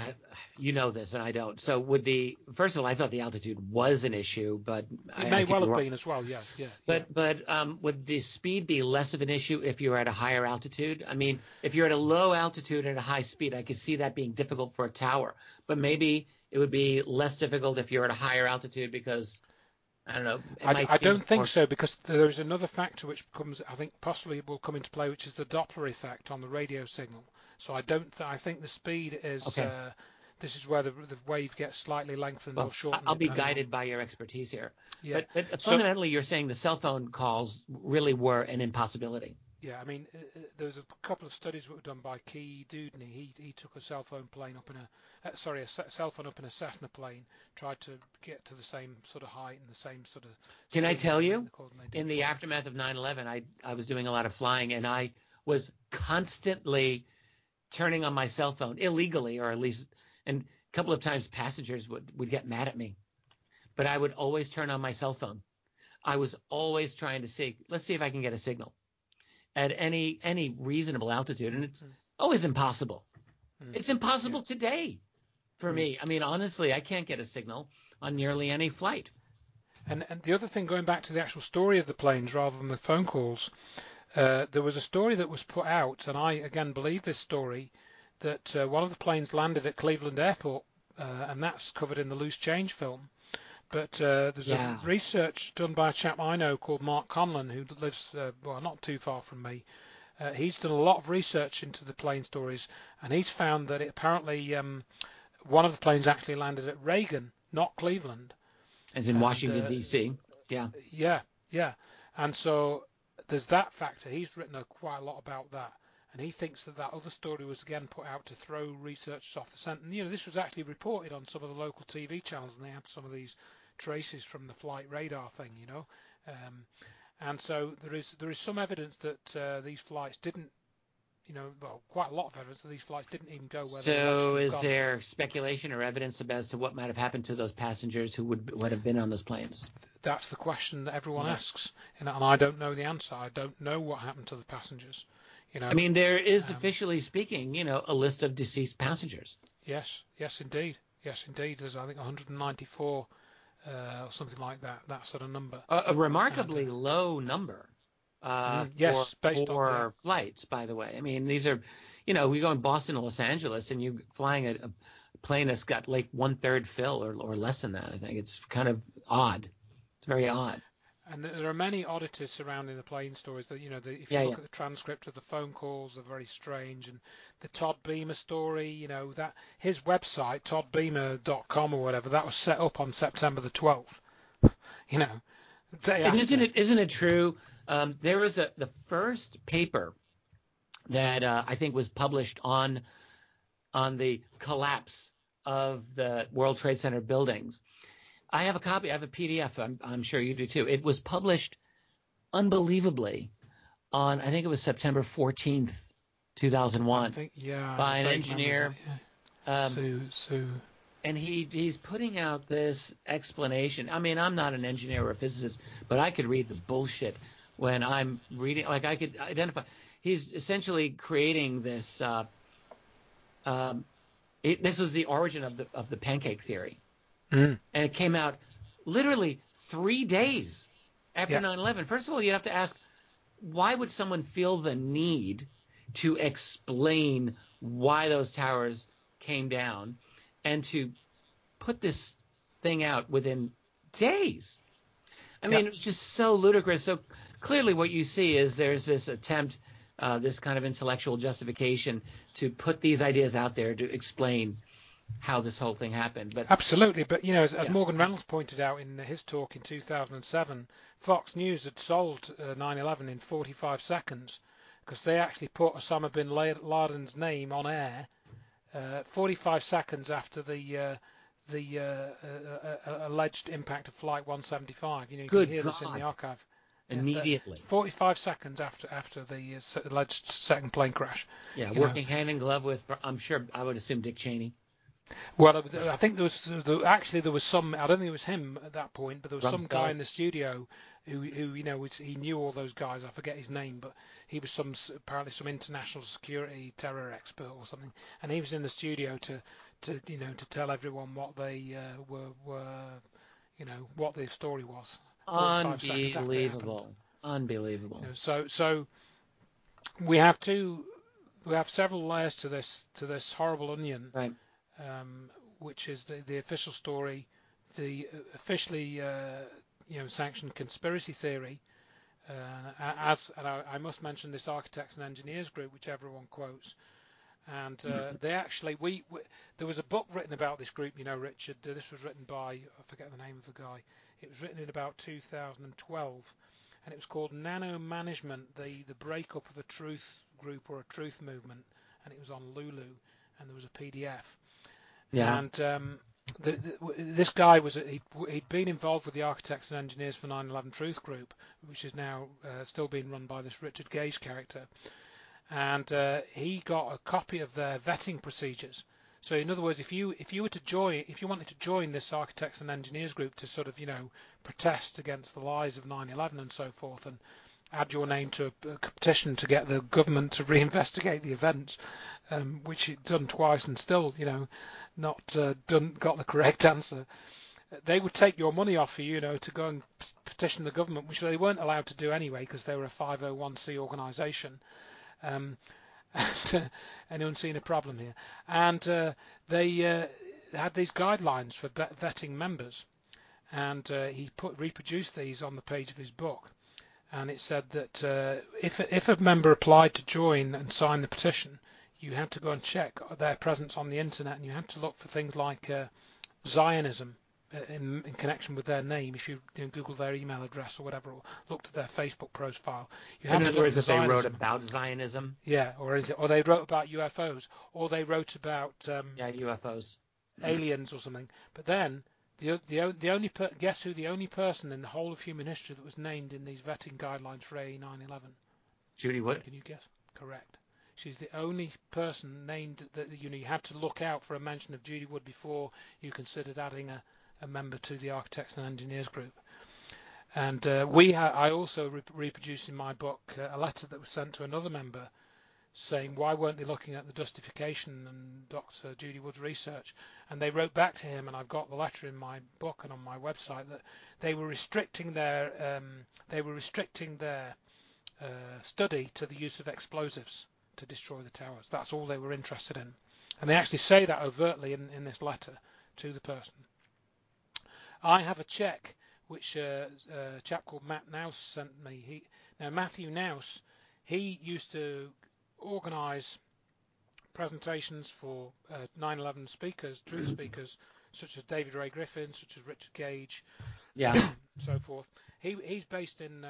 Speaker 1: you know this and I don't. So would the first of all, I thought the altitude was an issue, but
Speaker 2: It
Speaker 1: I
Speaker 2: may
Speaker 1: could
Speaker 2: well
Speaker 1: be
Speaker 2: have
Speaker 1: wrong.
Speaker 2: been as well, yeah.
Speaker 1: But would the speed be less of an issue if you're at a higher altitude? I mean, if you're at a low altitude at a high speed, I could see that being difficult for a tower. But maybe it would be less difficult if you're at a higher altitude because I don't know. It might
Speaker 2: I
Speaker 1: seem
Speaker 2: don't think
Speaker 1: more.
Speaker 2: so, because there is another factor which becomes, I think, possibly will come into play, which is the Doppler effect on the radio signal. So I think the speed is
Speaker 1: Okay.
Speaker 2: this is where the wave gets slightly lengthened or
Speaker 1: Well,
Speaker 2: shortened
Speaker 1: I'll be
Speaker 2: depending on.
Speaker 1: guided by your expertise here.
Speaker 2: Yeah.
Speaker 1: But
Speaker 2: So
Speaker 1: fundamentally, you're saying the cell phone calls really were an impossibility.
Speaker 2: yeah, I mean, there's a couple of studies that were done by Key Dewdney. He took a cell phone plane up in cell phone up in a Cessna plane, tried to get to the same sort of height and the same sort of
Speaker 1: Can I
Speaker 2: speed,
Speaker 1: tell
Speaker 2: and
Speaker 1: you,
Speaker 2: they
Speaker 1: in
Speaker 2: didn't
Speaker 1: the
Speaker 2: work.
Speaker 1: aftermath of 9/11, I was doing a lot of flying, and I was constantly turning on my cell phone illegally, or at least, and a couple of times passengers would get mad at me, but I would always turn on my cell phone. I was always trying to see, let's see if I can get a signal at any reasonable altitude, and it's
Speaker 2: Mm,
Speaker 1: always impossible.
Speaker 2: mm,
Speaker 1: It's
Speaker 2: yeah.
Speaker 1: impossible today for
Speaker 2: Mm.
Speaker 1: me. I mean, honestly, I can't get a signal on nearly any flight.
Speaker 2: And the other thing, going back to the actual story of the planes rather than the phone calls, there was a story that was put out, and I again believe this story, that one of the planes landed at Cleveland Airport, and that's covered in the Loose Change film. But there's a
Speaker 1: Yeah.
Speaker 2: research done by a chap I know called Mark Conlon, who lives well not too far from me. He's done a lot of research into the plane stories, and he's found that apparently one of the planes actually landed at Reagan, not Cleveland.
Speaker 1: As in
Speaker 2: And
Speaker 1: Washington, D.C. Yeah.
Speaker 2: yeah, yeah. And so there's that factor. He's written quite a lot about that. And he thinks that that other story was again put out to throw researchers off the scent. And this was actually reported on some of the local TV channels, and they had some of these traces from the flight radar thing. And so there is some evidence that these flights didn't, well, quite a lot of evidence that these flights didn't even go where they're alleged
Speaker 1: So
Speaker 2: to have
Speaker 1: is
Speaker 2: gone.
Speaker 1: there speculation or evidence as to what might have happened to those passengers who would have been on those planes?
Speaker 2: That's the question that everyone
Speaker 1: Yeah.
Speaker 2: asks, and I don't know the answer. I don't know what happened to the passengers.
Speaker 1: I mean, there is
Speaker 2: Um,
Speaker 1: officially speaking, a list of deceased passengers.
Speaker 2: yes, indeed. Yes, indeed. There's, I think, 194 or something like that, that sort of number.
Speaker 1: A
Speaker 2: And
Speaker 1: remarkably low number for
Speaker 2: yes, based on, yeah,
Speaker 1: flights, by the way. I mean, these are, we go in Boston to Los Angeles, and you're flying a plane that's got like 1/3 fill or less than that. I think it's kind of odd. It's very odd.
Speaker 2: and there are many oddities surrounding the plane stories that, if you
Speaker 1: Yeah,
Speaker 2: look
Speaker 1: yeah.
Speaker 2: at the transcript of the phone calls, they're very strange. And the Todd Beamer story, that his website, toddbeamer.com or whatever, that was set up on September the 12th, you know, day
Speaker 1: And isn't
Speaker 2: after.
Speaker 1: it true? There was the first paper that I think was published on the collapse of the World Trade Center buildings. I have a copy. I have a PDF. I'm sure you do too. It was published unbelievably on, I think it was September 14th,
Speaker 2: I
Speaker 1: 2001,
Speaker 2: think, yeah,
Speaker 1: by
Speaker 2: I
Speaker 1: an
Speaker 2: vaguely remember that,
Speaker 1: engineer.
Speaker 2: yeah.
Speaker 1: Um,
Speaker 2: Sue.
Speaker 1: and he's putting out this explanation. I mean, I'm not an engineer or a physicist, but I could read the bullshit when I'm reading. Like, I could identify. He's essentially creating this. This was the origin of the pancake theory,
Speaker 2: Mm,
Speaker 1: and it came out literally 3 days after
Speaker 2: yeah,
Speaker 1: 9/11. First of all, you have to ask, why would someone feel the need to explain why those towers came down and to put this thing out within days? I
Speaker 2: yeah.
Speaker 1: mean, it's just so ludicrous. So clearly what you see is there's this attempt, this kind of intellectual justification to put these ideas out there to explain how this whole thing happened. But
Speaker 2: Absolutely, but as
Speaker 1: yeah,
Speaker 2: Morgan Reynolds pointed out in his talk in 2007, Fox News had sold 9/11 in 45 seconds because they actually put Osama bin Laden's name on air 45 seconds after the alleged impact of Flight 175. You can
Speaker 1: good
Speaker 2: hear this in the
Speaker 1: God,
Speaker 2: archive. Yeah,
Speaker 1: immediately.
Speaker 2: 45 seconds after the alleged second plane crash.
Speaker 1: Yeah,
Speaker 2: You know,
Speaker 1: working hand in glove with, I'm sure, I would assume Dick Cheney.
Speaker 2: Well, I think actually there was some. I don't think it was him at that point, but there was some guy
Speaker 1: Rumsfeld.
Speaker 2: in the studio who he knew all those guys. I forget his name, but he was apparently some international security terror expert or something, and he was in the studio to tell everyone what they were what the story was 45 seconds after it happened.
Speaker 1: Unbelievable.
Speaker 2: So we have several layers to this horrible onion.
Speaker 1: Right.
Speaker 2: Which is the official story, the officially sanctioned conspiracy theory, and I must mention this architects and engineers group, which everyone quotes, and they actually there was a book written about this group, Richard. This was written by, I forget the name of the guy. It was written in about 2012, and it was called Nano Management: the breakup of a truth group or a truth movement, and it was on Lulu, and there was a PDF.
Speaker 1: Yeah.
Speaker 2: And this guy he'd been involved with the Architects and Engineers for 9/11 Truth Group, which is now still being run by this Richard Gage character, and he got a copy of their vetting procedures. So in other words, if you wanted to join this Architects and Engineers group to sort of protest against the lies of 9/11 and so forth, and add your name to a petition to get the government to reinvestigate the events, which it done twice and still, not got the correct answer. They would take your money off you, to go and petition the government, which they weren't allowed to do anyway because they were a 501c organisation. Anyone seen a problem here? And they had these guidelines for vetting members, and he reproduced these on the page of his book. And it said that if a member applied to join and sign the petition, you had to go and check their presence on the internet, and you had to look for things like Zionism in connection with their name. If you Google their email address or whatever, or looked at their Facebook profile, you had
Speaker 1: in
Speaker 2: to
Speaker 1: other
Speaker 2: look
Speaker 1: words,
Speaker 2: for
Speaker 1: if they wrote
Speaker 2: Zionism.
Speaker 1: about Zionism.
Speaker 2: Yeah, or they wrote about UFOs, or they wrote about
Speaker 1: UFOs,
Speaker 2: aliens or something. But then guess who the only person in the whole of human history that was named in these vetting guidelines for AE 9/11?
Speaker 1: Judy Wood.
Speaker 2: Can you guess? Correct. She's the only person named that you had to look out for a mention of Judy Wood before you considered adding a member to the Architects and Engineers group. And I also reproduced in my book a letter that was sent to another member saying why weren't they looking at the dustification and Dr. Judy Wood's research, and they wrote back to him, and I've got the letter in my book and on my website, that they were restricting their study to the use of explosives to destroy the towers. That's all they were interested in, and they actually say that overtly in this letter to the person. I have a check which a chap called Matt Nouse sent me. Now Matthew Nouse, he used to organise presentations for 9/11 speakers, truth speakers, such as David Ray Griffin, such as Richard Gage, so forth. He's based in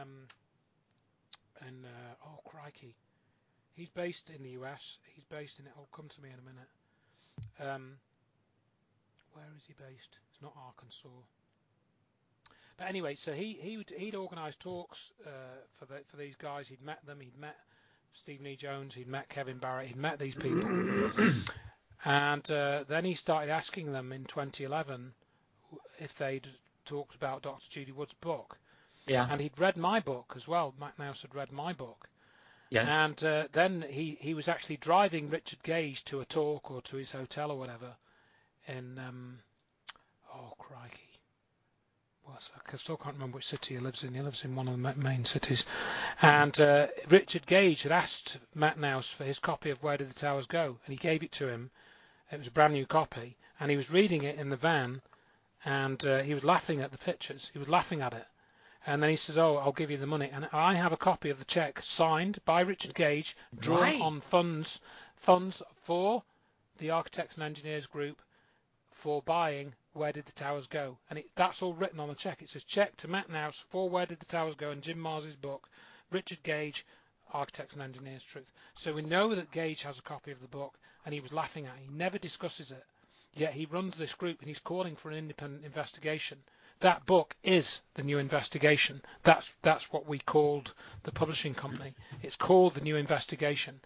Speaker 2: oh crikey, he's based in the US. He's based in it'll come to me in a minute. Where is he based? It's not Arkansas. But anyway, so he'd organised talks for these guys. He'd met them. He'd met Stephen E. Jones, he'd met Kevin Barrett, he'd met these people, and then he started asking them in 2011 if they'd talked about Dr. Judy Wood's book.
Speaker 1: Yeah.
Speaker 2: And he'd read my book as well. Matt Nouse had read my book.
Speaker 1: Yes.
Speaker 2: And then he was actually driving Richard Gage to a talk or to his hotel or whatever in, oh crikey. Well, I still can't remember which city he lives in. He lives in one of the main cities. And Richard Gage had asked Matt Nouse for his copy of Where Did the Towers Go? And he gave it to him. It was a brand new copy. And he was reading it in the van. And he was laughing at the pictures. He was laughing at it. And then he says, oh, I'll give you the money. And I have a copy of the cheque signed by Richard Gage, drawn on funds for the Architects and Engineers group for buying Where Did the Towers Go? And that's all written on the cheque. It says cheque to Matt Nouse for Where Did the Towers Go? And Jim Mars's book, Richard Gage, Architects and Engineers Truth. So we know that Gage has a copy of the book, and he was laughing at it. He never discusses it. Yet he runs this group, and he's calling for an independent investigation. That book is the new investigation. That's what we called the publishing company. It's called the new investigation.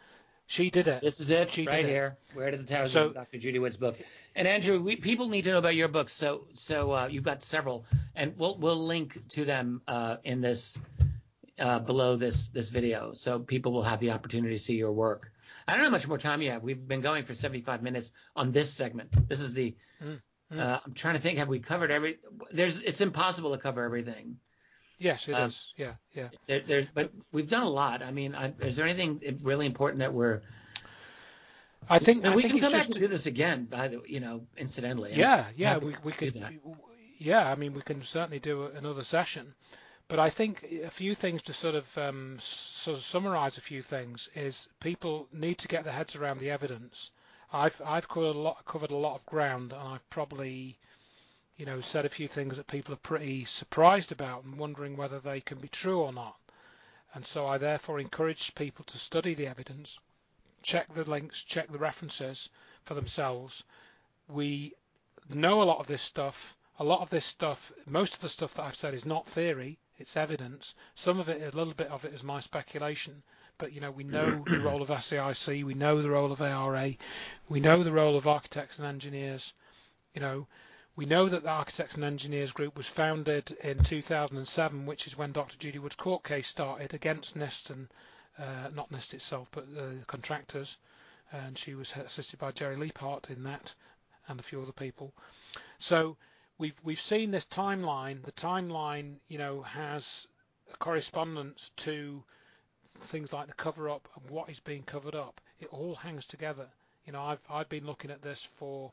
Speaker 2: She did it.
Speaker 1: This is it,
Speaker 2: She
Speaker 1: right
Speaker 2: did it.
Speaker 1: here. Where Did the Towers?
Speaker 2: So,
Speaker 1: This is Dr. Judy Wood's book. And Andrew, people need to know about your books. So you've got several, and we'll link to them in this below this video, so people will have the opportunity to see your work. I don't know how much more time you have. We've been going for 75 minutes on this segment. This is the. I'm trying to think. Have we covered every? It's impossible to cover everything.
Speaker 2: Yes, it is. Yeah.
Speaker 1: But we've done a lot. I mean, is there anything really important that we're?
Speaker 2: I think
Speaker 1: we
Speaker 2: think
Speaker 1: can come
Speaker 2: it's
Speaker 1: back and do this again. By the incidentally.
Speaker 2: Yeah, we could. Yeah, I mean, we can certainly do another session. But I think a few things to sort of summarize a few things is people need to get their heads around the evidence. I've covered a lot of ground, and I've probably said a few things that people are pretty surprised about and wondering whether they can be true or not. And so I therefore encourage people to study the evidence, check the links, check the references for themselves. We know a lot of this stuff. Most of the stuff that I've said is not theory, it's evidence. Some of it, a little bit of it is my speculation. But, we know the role of SAIC, we know the role of ARA, we know the role of architects and engineers. We know that the Architects and Engineers Group was founded in 2007, which is when Dr. Judy Wood's court case started against NIST and not NIST itself, but the contractors. And she was assisted by Jerry Leapart in that, and a few other people. So we've seen this timeline. The timeline, has a correspondence to things like the cover-up and what is being covered up. It all hangs together. I've been looking at this for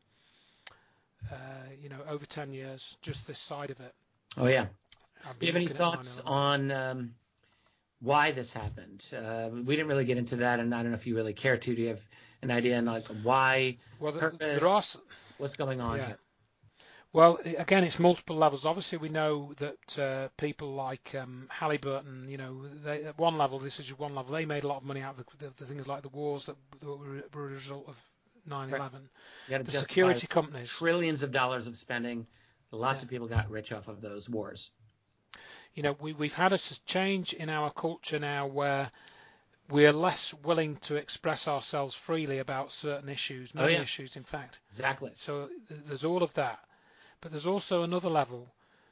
Speaker 2: over 10 years, just this side of it.
Speaker 1: Oh yeah. Do you have any thoughts on why this happened? We didn't really get into that, and I don't know if you really care to. Do you have an idea on why?
Speaker 2: Well,
Speaker 1: purpose, what's going on here?
Speaker 2: Well, again, it's multiple levels. Obviously, we know that people like Halliburton, at one level, this is one level, they made a lot of money out of the things like the wars that were a result of 9/11.
Speaker 1: The
Speaker 2: security companies,
Speaker 1: trillions of dollars of spending. Lots of people got rich off of those wars.
Speaker 2: We've had a change in our culture now where we are less willing to express ourselves freely about certain issues, many issues, in fact.
Speaker 1: Exactly.
Speaker 2: So there's all of that. But there's also another level.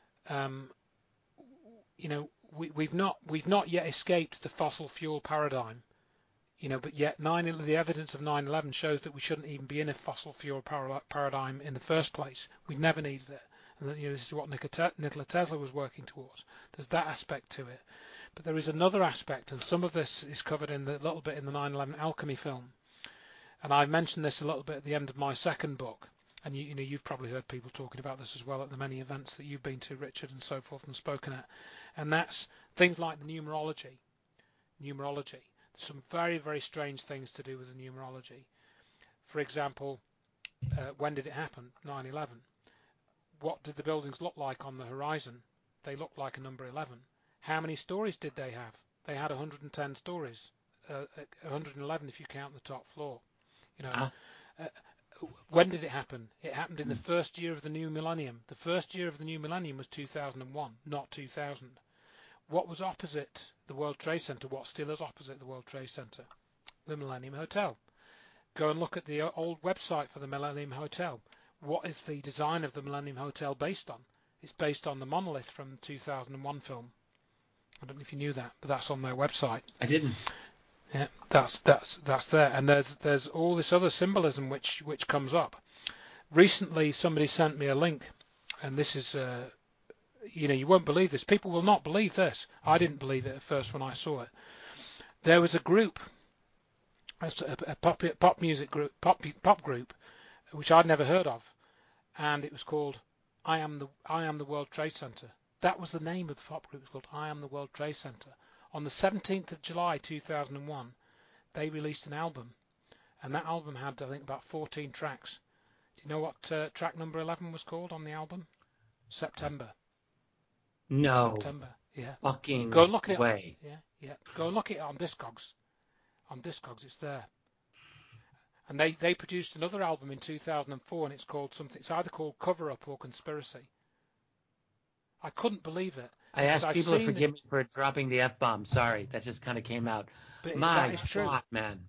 Speaker 2: We've not yet escaped the fossil fuel paradigm. But yet the evidence of 9/11 shows that we shouldn't even be in a fossil fuel paradigm in the first place. We never needed it. And this is what Nikola Tesla was working towards. There's that aspect to it. But there is another aspect, and some of this is covered a little bit in the 9/11 Alchemy film. And I mentioned this a little bit at the end of my second book. And you've probably heard people talking about this as well at the many events that you've been to, Richard, and so forth, and spoken at. And that's things like the numerology. There's some very, very strange things to do with the numerology. For example, when did it happen? 9/11. What did the buildings look like on the horizon? They looked like a number 11. How many stories did they have? They had 110 stories, 111 if you count the top floor. When did it happen? It happened in the first year of the new millennium. The first year of the new millennium was 2001, not 2000. What was opposite the World Trade Center? What still is opposite the World Trade Center? The Millennium Hotel. Go and look at the old website for the Millennium Hotel. What is the design of the Millennium Hotel based on? It's based on the monolith from the 2001 film. I don't know if you knew that, but that's on their website.
Speaker 1: I didn't.
Speaker 2: Yeah, that's there, and there's all this other symbolism which comes up. Recently, somebody sent me a link, and this is, you won't believe this. People will not believe this. I didn't believe it at first when I saw it. There was a group, a pop music group, pop group, which I'd never heard of, and it was called I Am the World Trade Center. That was the name of the pop group. It was called I Am the World Trade Center. On the 17th of July 2001, they released an album, and that album had, I think, about 14 tracks. Do you know what track number 11 was called on the album? September.
Speaker 1: No.
Speaker 2: September. Yeah.
Speaker 1: Fucking
Speaker 2: Go and look at
Speaker 1: way.
Speaker 2: it. Yeah. Go and look at it on Discogs. On Discogs, it's there. And they produced another album in 2004, and it's called something. It's either called Cover Up or Conspiracy. I couldn't believe it.
Speaker 1: I asked people to forgive me for dropping the F-bomb. Sorry, that just kind of came out.
Speaker 2: But
Speaker 1: My
Speaker 2: that is true.
Speaker 1: God, man.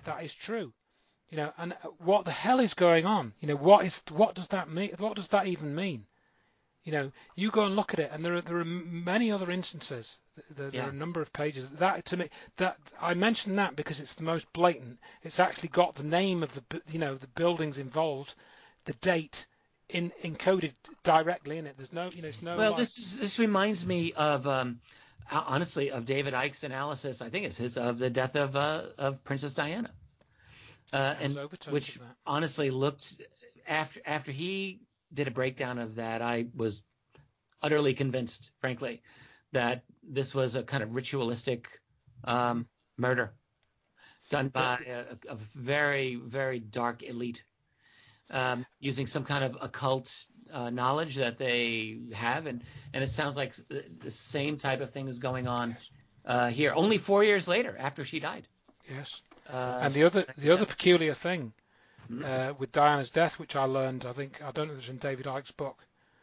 Speaker 2: that is true. And what the hell is going on? What does that mean? What does that even mean? You go and look at it, and there are many other instances. There are a number of pages that, to me, that I mention that because it's the most blatant. It's actually got the name of the buildings involved, the date encoded directly in it. There's no, it's no.
Speaker 1: Well, this reminds me of honestly of David Icke's analysis. I think it's his of the death of Princess Diana, and which honestly looked after he did a breakdown of that, I was utterly convinced, frankly, that this was a kind of ritualistic murder done by a very, very dark elite using some kind of occult knowledge that they have. And it sounds like the same type of thing is going on here, only 4 years later after she died.
Speaker 2: Yes. And the other peculiar thing with Diana's death, which I learned, I don't know if it's in David Icke's book,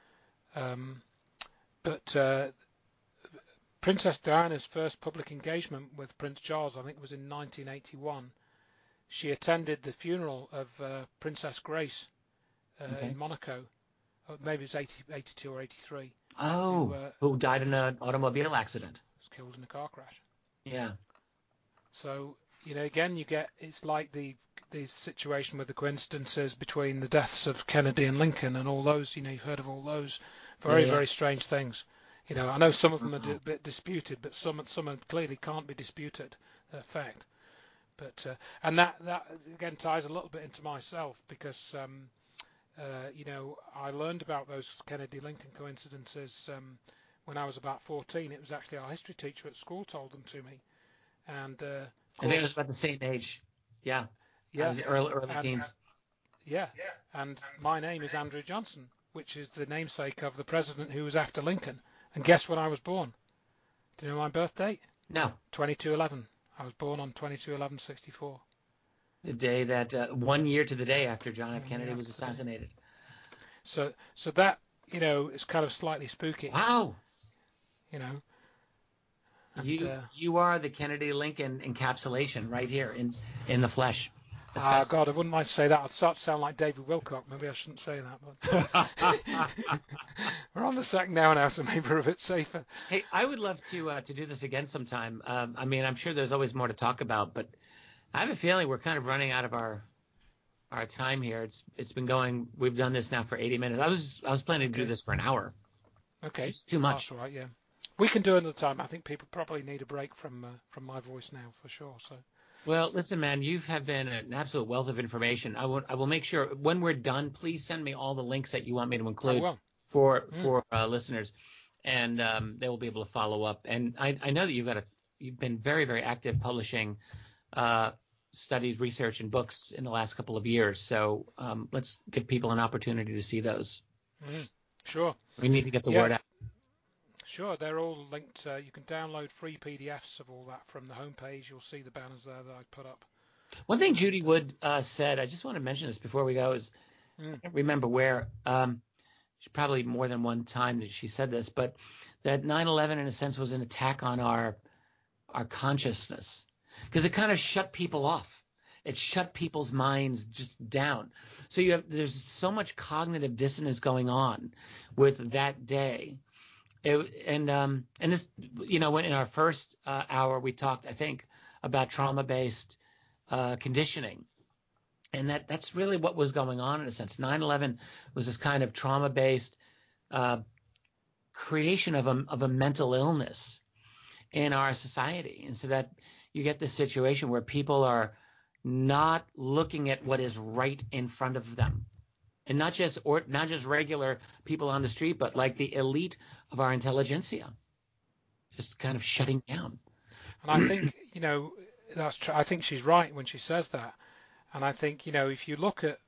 Speaker 2: but Princess Diana's first public engagement with Prince Charles, I think it was in 1981. She attended the funeral of Princess Grace in Monaco. Maybe it was 82 or 83.
Speaker 1: Who died in an automobile accident.
Speaker 2: Was killed in a car crash.
Speaker 1: Yeah.
Speaker 2: So, again, it's like the situation with the coincidences between the deaths of Kennedy and Lincoln and all those, you've heard of all those very strange things. I know some of them are a bit disputed, but some clearly can't be disputed, fact. But and that again ties a little bit into myself because I learned about those Kennedy-Lincoln coincidences when I was about 14. It was actually our history teacher at school told them to me, and
Speaker 1: I think it was about the same age. Yeah. I was early teens.
Speaker 2: Yeah, and my name is Andrew Johnson, which is the namesake of the president who was after Lincoln. And guess when I was born? Do you know my birth date?
Speaker 1: No.
Speaker 2: 22/11. I was born on 22/11/64.
Speaker 1: The day that 1 year to the day after John F. Kennedy was assassinated.
Speaker 2: So that is kind of slightly spooky.
Speaker 1: Wow.
Speaker 2: And,
Speaker 1: you are the Kennedy-Lincoln encapsulation right here in the flesh.
Speaker 2: God, I wouldn't like to say that. I'd start to sound like David Wilcock. Maybe I shouldn't say that. But we're on the second hour now, so maybe we're a bit safer.
Speaker 1: Hey, I would love to do this again sometime. I mean, I'm sure there's always more to talk about, but I have a feeling we're kind of running out of our time here. It's been going. We've done this now for 80 minutes. I was planning to do this for an hour.
Speaker 2: Okay.
Speaker 1: It's too much.
Speaker 2: That's all right. Yeah. We can do another time. I think people probably need a break from my voice now for sure. So.
Speaker 1: Well, listen, man, you have been an absolute wealth of information. I will make sure when we're done, please send me all the links that you want me to include for listeners, and they will be able to follow up. And I know that you've been very, very active publishing studies, research, and books in the last couple of years. So let's give people an opportunity to see those.
Speaker 2: Sure.
Speaker 1: We need to get the word out.
Speaker 2: Sure, they're all linked. You can download free PDFs of all that from the homepage. You'll see the banners there that I put up.
Speaker 1: One thing Judy Wood said, I just want to mention this before we go, is I can't remember where, probably more than one time that she said this, but that 9/11 in a sense was an attack on our consciousness because it kind of shut people off. It shut people's minds just down. So there's so much cognitive dissonance going on with that day. And this, when in our first hour we talked, I think, about trauma-based conditioning, and that's really what was going on in a sense. 9/11 was this kind of trauma-based creation of a mental illness in our society, and so that you get this situation where people are not looking at what is right in front of them. And not just regular people on the street, but like the elite of our intelligentsia, just kind of shutting down.
Speaker 2: And I think, that's true. I think she's right when she says that. And I think, if you look at,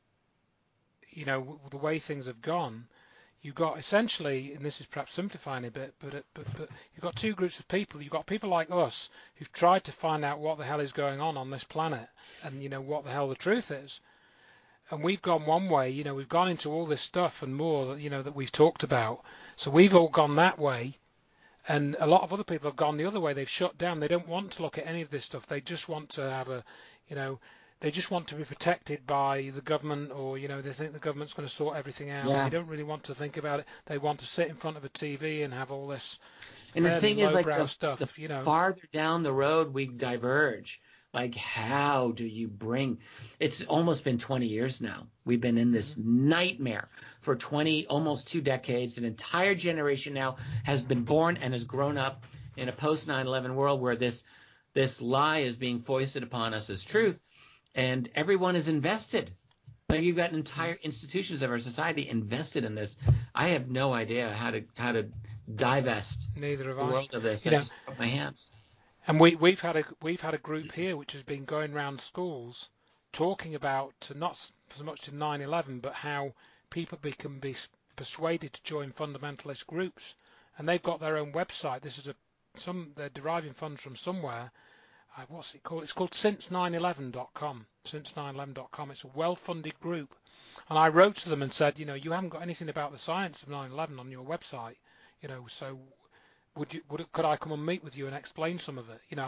Speaker 2: the way things have gone, you've got essentially, and this is perhaps simplifying a bit, but you've got two groups of people. You've got people like us who've tried to find out what the hell is going on this planet and, what the hell the truth is. And we've gone one way, we've gone into all this stuff and more, that we've talked about. So we've all gone that way. And a lot of other people have gone the other way. They've shut down. They don't want to look at any of this stuff. They just want to have they just want to be protected by the government, or they think the government's going to sort everything out.
Speaker 1: Yeah.
Speaker 2: They don't really want to think about it. They want to sit in front of a TV and have all this
Speaker 1: And the thing is, like,
Speaker 2: stuff.
Speaker 1: the farther down the road we diverge, like, how do you bring? It's almost been 20 years now. We've been in this nightmare for almost 2 decades. An entire generation now has been born and has grown up in a post 9/11 world where this lie is being foisted upon us as truth, and everyone is invested. Like, you've got entire institutions of our society invested in this. I have no idea how to divest
Speaker 2: the
Speaker 1: world of this. I just put my hands.
Speaker 2: And we've had a group here which has been going around schools talking about, not so much to 9/11, but how people can be persuaded to join fundamentalist groups, and they've got their own website. This is they're deriving funds from somewhere. What's it called? It's called since911.com. Since911.com. It's a well-funded group, and I wrote to them and said, you haven't got anything about the science of 9/11 on your website, so could I come and meet with you and explain some of it? I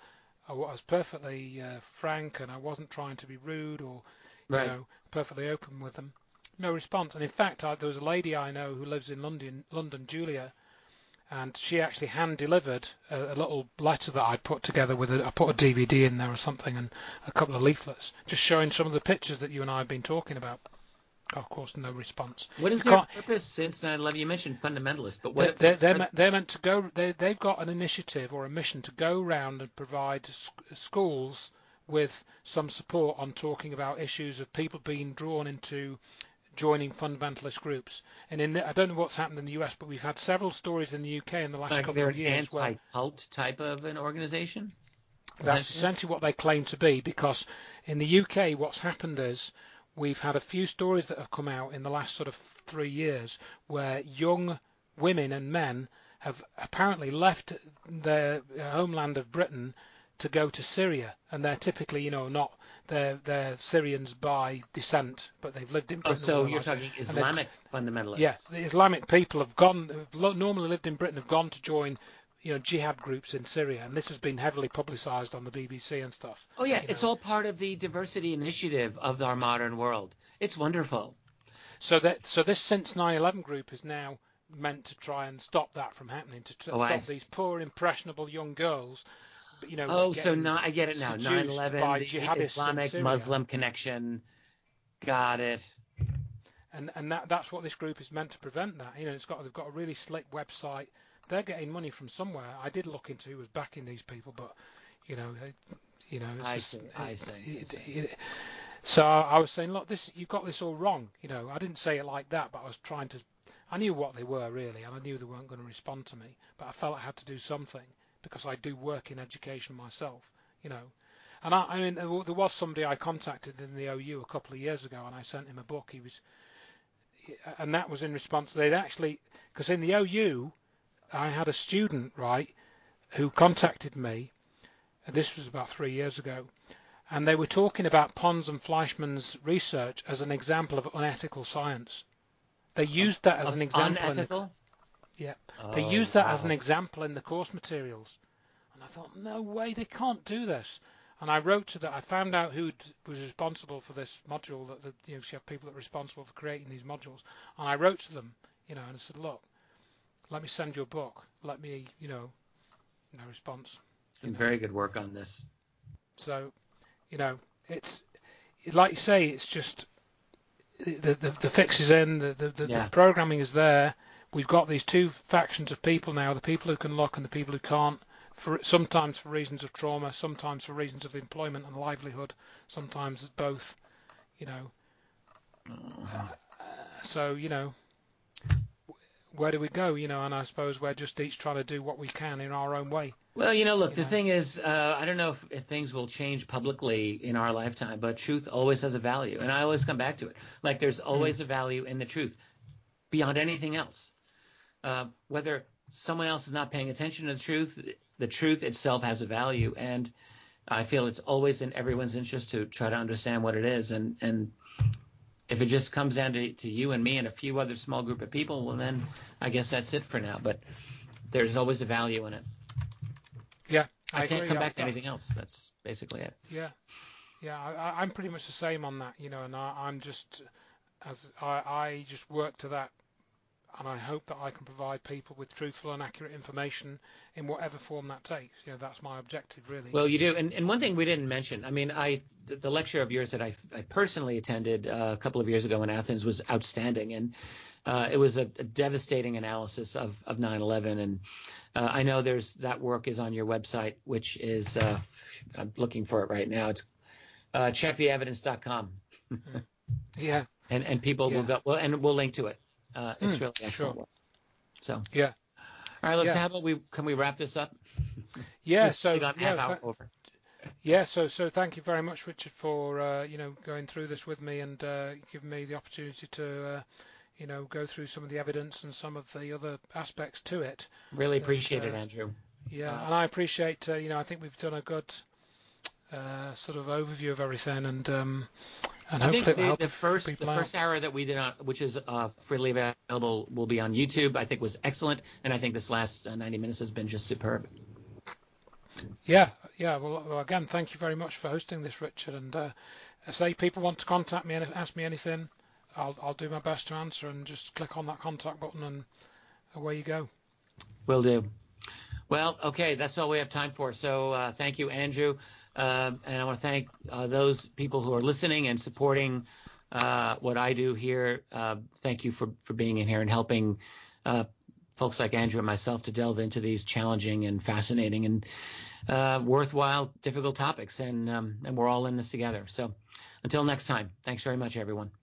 Speaker 2: was perfectly frank, and I wasn't trying to be rude or perfectly open with them. No response. And in fact, there was a lady I know who lives in London, Julia, and she actually hand delivered a little letter that I put together I put a DVD in there or something, and a couple of leaflets just showing some of the pictures that you and I have been talking about. Of course, no response.
Speaker 1: What is their purpose since 9/11? You mentioned fundamentalists, but what
Speaker 2: they're meant to go. They've got an initiative or a mission to go around and provide schools with some support on talking about issues of people being drawn into joining fundamentalist groups. And I don't know what's happened in the US, but we've had several stories in the UK in the last couple of years.
Speaker 1: They're an anti-cult type of an organization?
Speaker 2: That's essentially what they claim to be, because in the UK what's happened is we've had a few stories that have come out in the last sort of 3 years where young women and men have apparently left their homeland of Britain to go to Syria, and they're typically, not they're Syrians by descent, but they've lived in Britain.
Speaker 1: So you're talking Islamic fundamentalists?
Speaker 2: Yes, the Islamic people have normally lived in Britain, have gone to join, jihad groups in Syria, and this has been heavily publicised on the BBC and stuff.
Speaker 1: Oh yeah, it's all part of the diversity initiative of our modern world. It's wonderful.
Speaker 2: So this Since 9/11 group is now meant to try and stop that from happening, to stop these poor impressionable young girls.
Speaker 1: So now I get it now. 9/11, the Islamic Muslim connection. Got it.
Speaker 2: And that's what this group is meant to prevent. That they've got a really slick website. They're getting money from somewhere. I did look into who was backing these people, but it's
Speaker 1: I see.
Speaker 2: So I was saying, look, you've got this all wrong. I didn't say it like that, but I knew what they were really, and I knew they weren't going to respond to me, but I felt I had to do something, because I do work in education myself, And I mean, there was somebody I contacted in the OU a couple of years ago, and I sent him a book. And that was in response. They'd actually, because in the OU, I had a student, right, who contacted me, and this was about 3 years ago, and they were talking about Pons and Fleischmann's research as an example of unethical science. They used that as an example.
Speaker 1: Unethical?
Speaker 2: They used that as an example in the course materials, and I thought, no way, they can't do this. And I wrote to that. I found out who was responsible for this module. That you have people that are responsible for creating these modules, and I wrote to them, and I said, look, let me send you a book. Let me, no response.
Speaker 1: Some very good work on this.
Speaker 2: So, it's like you say, it's just the fix is in, the programming is there. We've got these two factions of people now: the people who can look and the people who can't. Sometimes for reasons of trauma, sometimes for reasons of employment and livelihood, sometimes it's both. So where do we go? And I suppose we're just each trying to do what we can in our own way.
Speaker 1: Well, look, the thing is, I don't know if things will change publicly in our lifetime, but truth always has a value, and I always come back to it. Like, there's always a value in the truth beyond anything else. Whether someone else is not paying attention to the truth itself has a value, and I feel it's always in everyone's interest to try to understand what it is, and if it just comes down to you and me and a few other small group of people, well, then I guess that's it for now. But there's always a value in it.
Speaker 2: Yeah,
Speaker 1: I can't come back to anything else. That's basically it.
Speaker 2: Yeah. Yeah, I'm pretty much the same on that, and I'm just I just work to that, and I hope that I can provide people with truthful and accurate information in whatever form that takes. That's my objective, really.
Speaker 1: Well, you do, and one thing we didn't mention. I mean, the lecture of yours that I personally attended a couple of years ago in Athens was outstanding, and it was a devastating analysis of 9/11, and I know that work is on your website, which is I'm looking for it right now. It's checktheevidence.com.
Speaker 2: Yeah.
Speaker 1: And people will go, well, and we'll link to it. It's really excellent work. So
Speaker 2: yeah.
Speaker 1: All right, look. So how about can we wrap this up?
Speaker 2: Yeah. So
Speaker 1: half hour over.
Speaker 2: Yeah. So thank you very much, Richard, for going through this with me and giving me the opportunity to go through some of the evidence and some of the other aspects to it.
Speaker 1: Really appreciate it, Andrew.
Speaker 2: Yeah, and I appreciate I think we've done a good sort of overview of everything, and hopefully it'll help
Speaker 1: the first hour that we did on, which is freely available, will be on YouTube, I think was excellent, and I think this last 90 minutes has been just superb.
Speaker 2: Yeah. Well, again, thank you very much for hosting this, Richard. And say people want to contact me and ask me anything, I'll do my best to answer, and just click on that contact button and away you go.
Speaker 1: Will do. Well, okay, that's all we have time for. So thank you, Andrew. And I want to thank those people who are listening and supporting what I do here. Thank you for being in here and helping folks like Andrew and myself to delve into these challenging and fascinating and worthwhile, difficult topics. And we're all in this together. So until next time, thanks very much, everyone.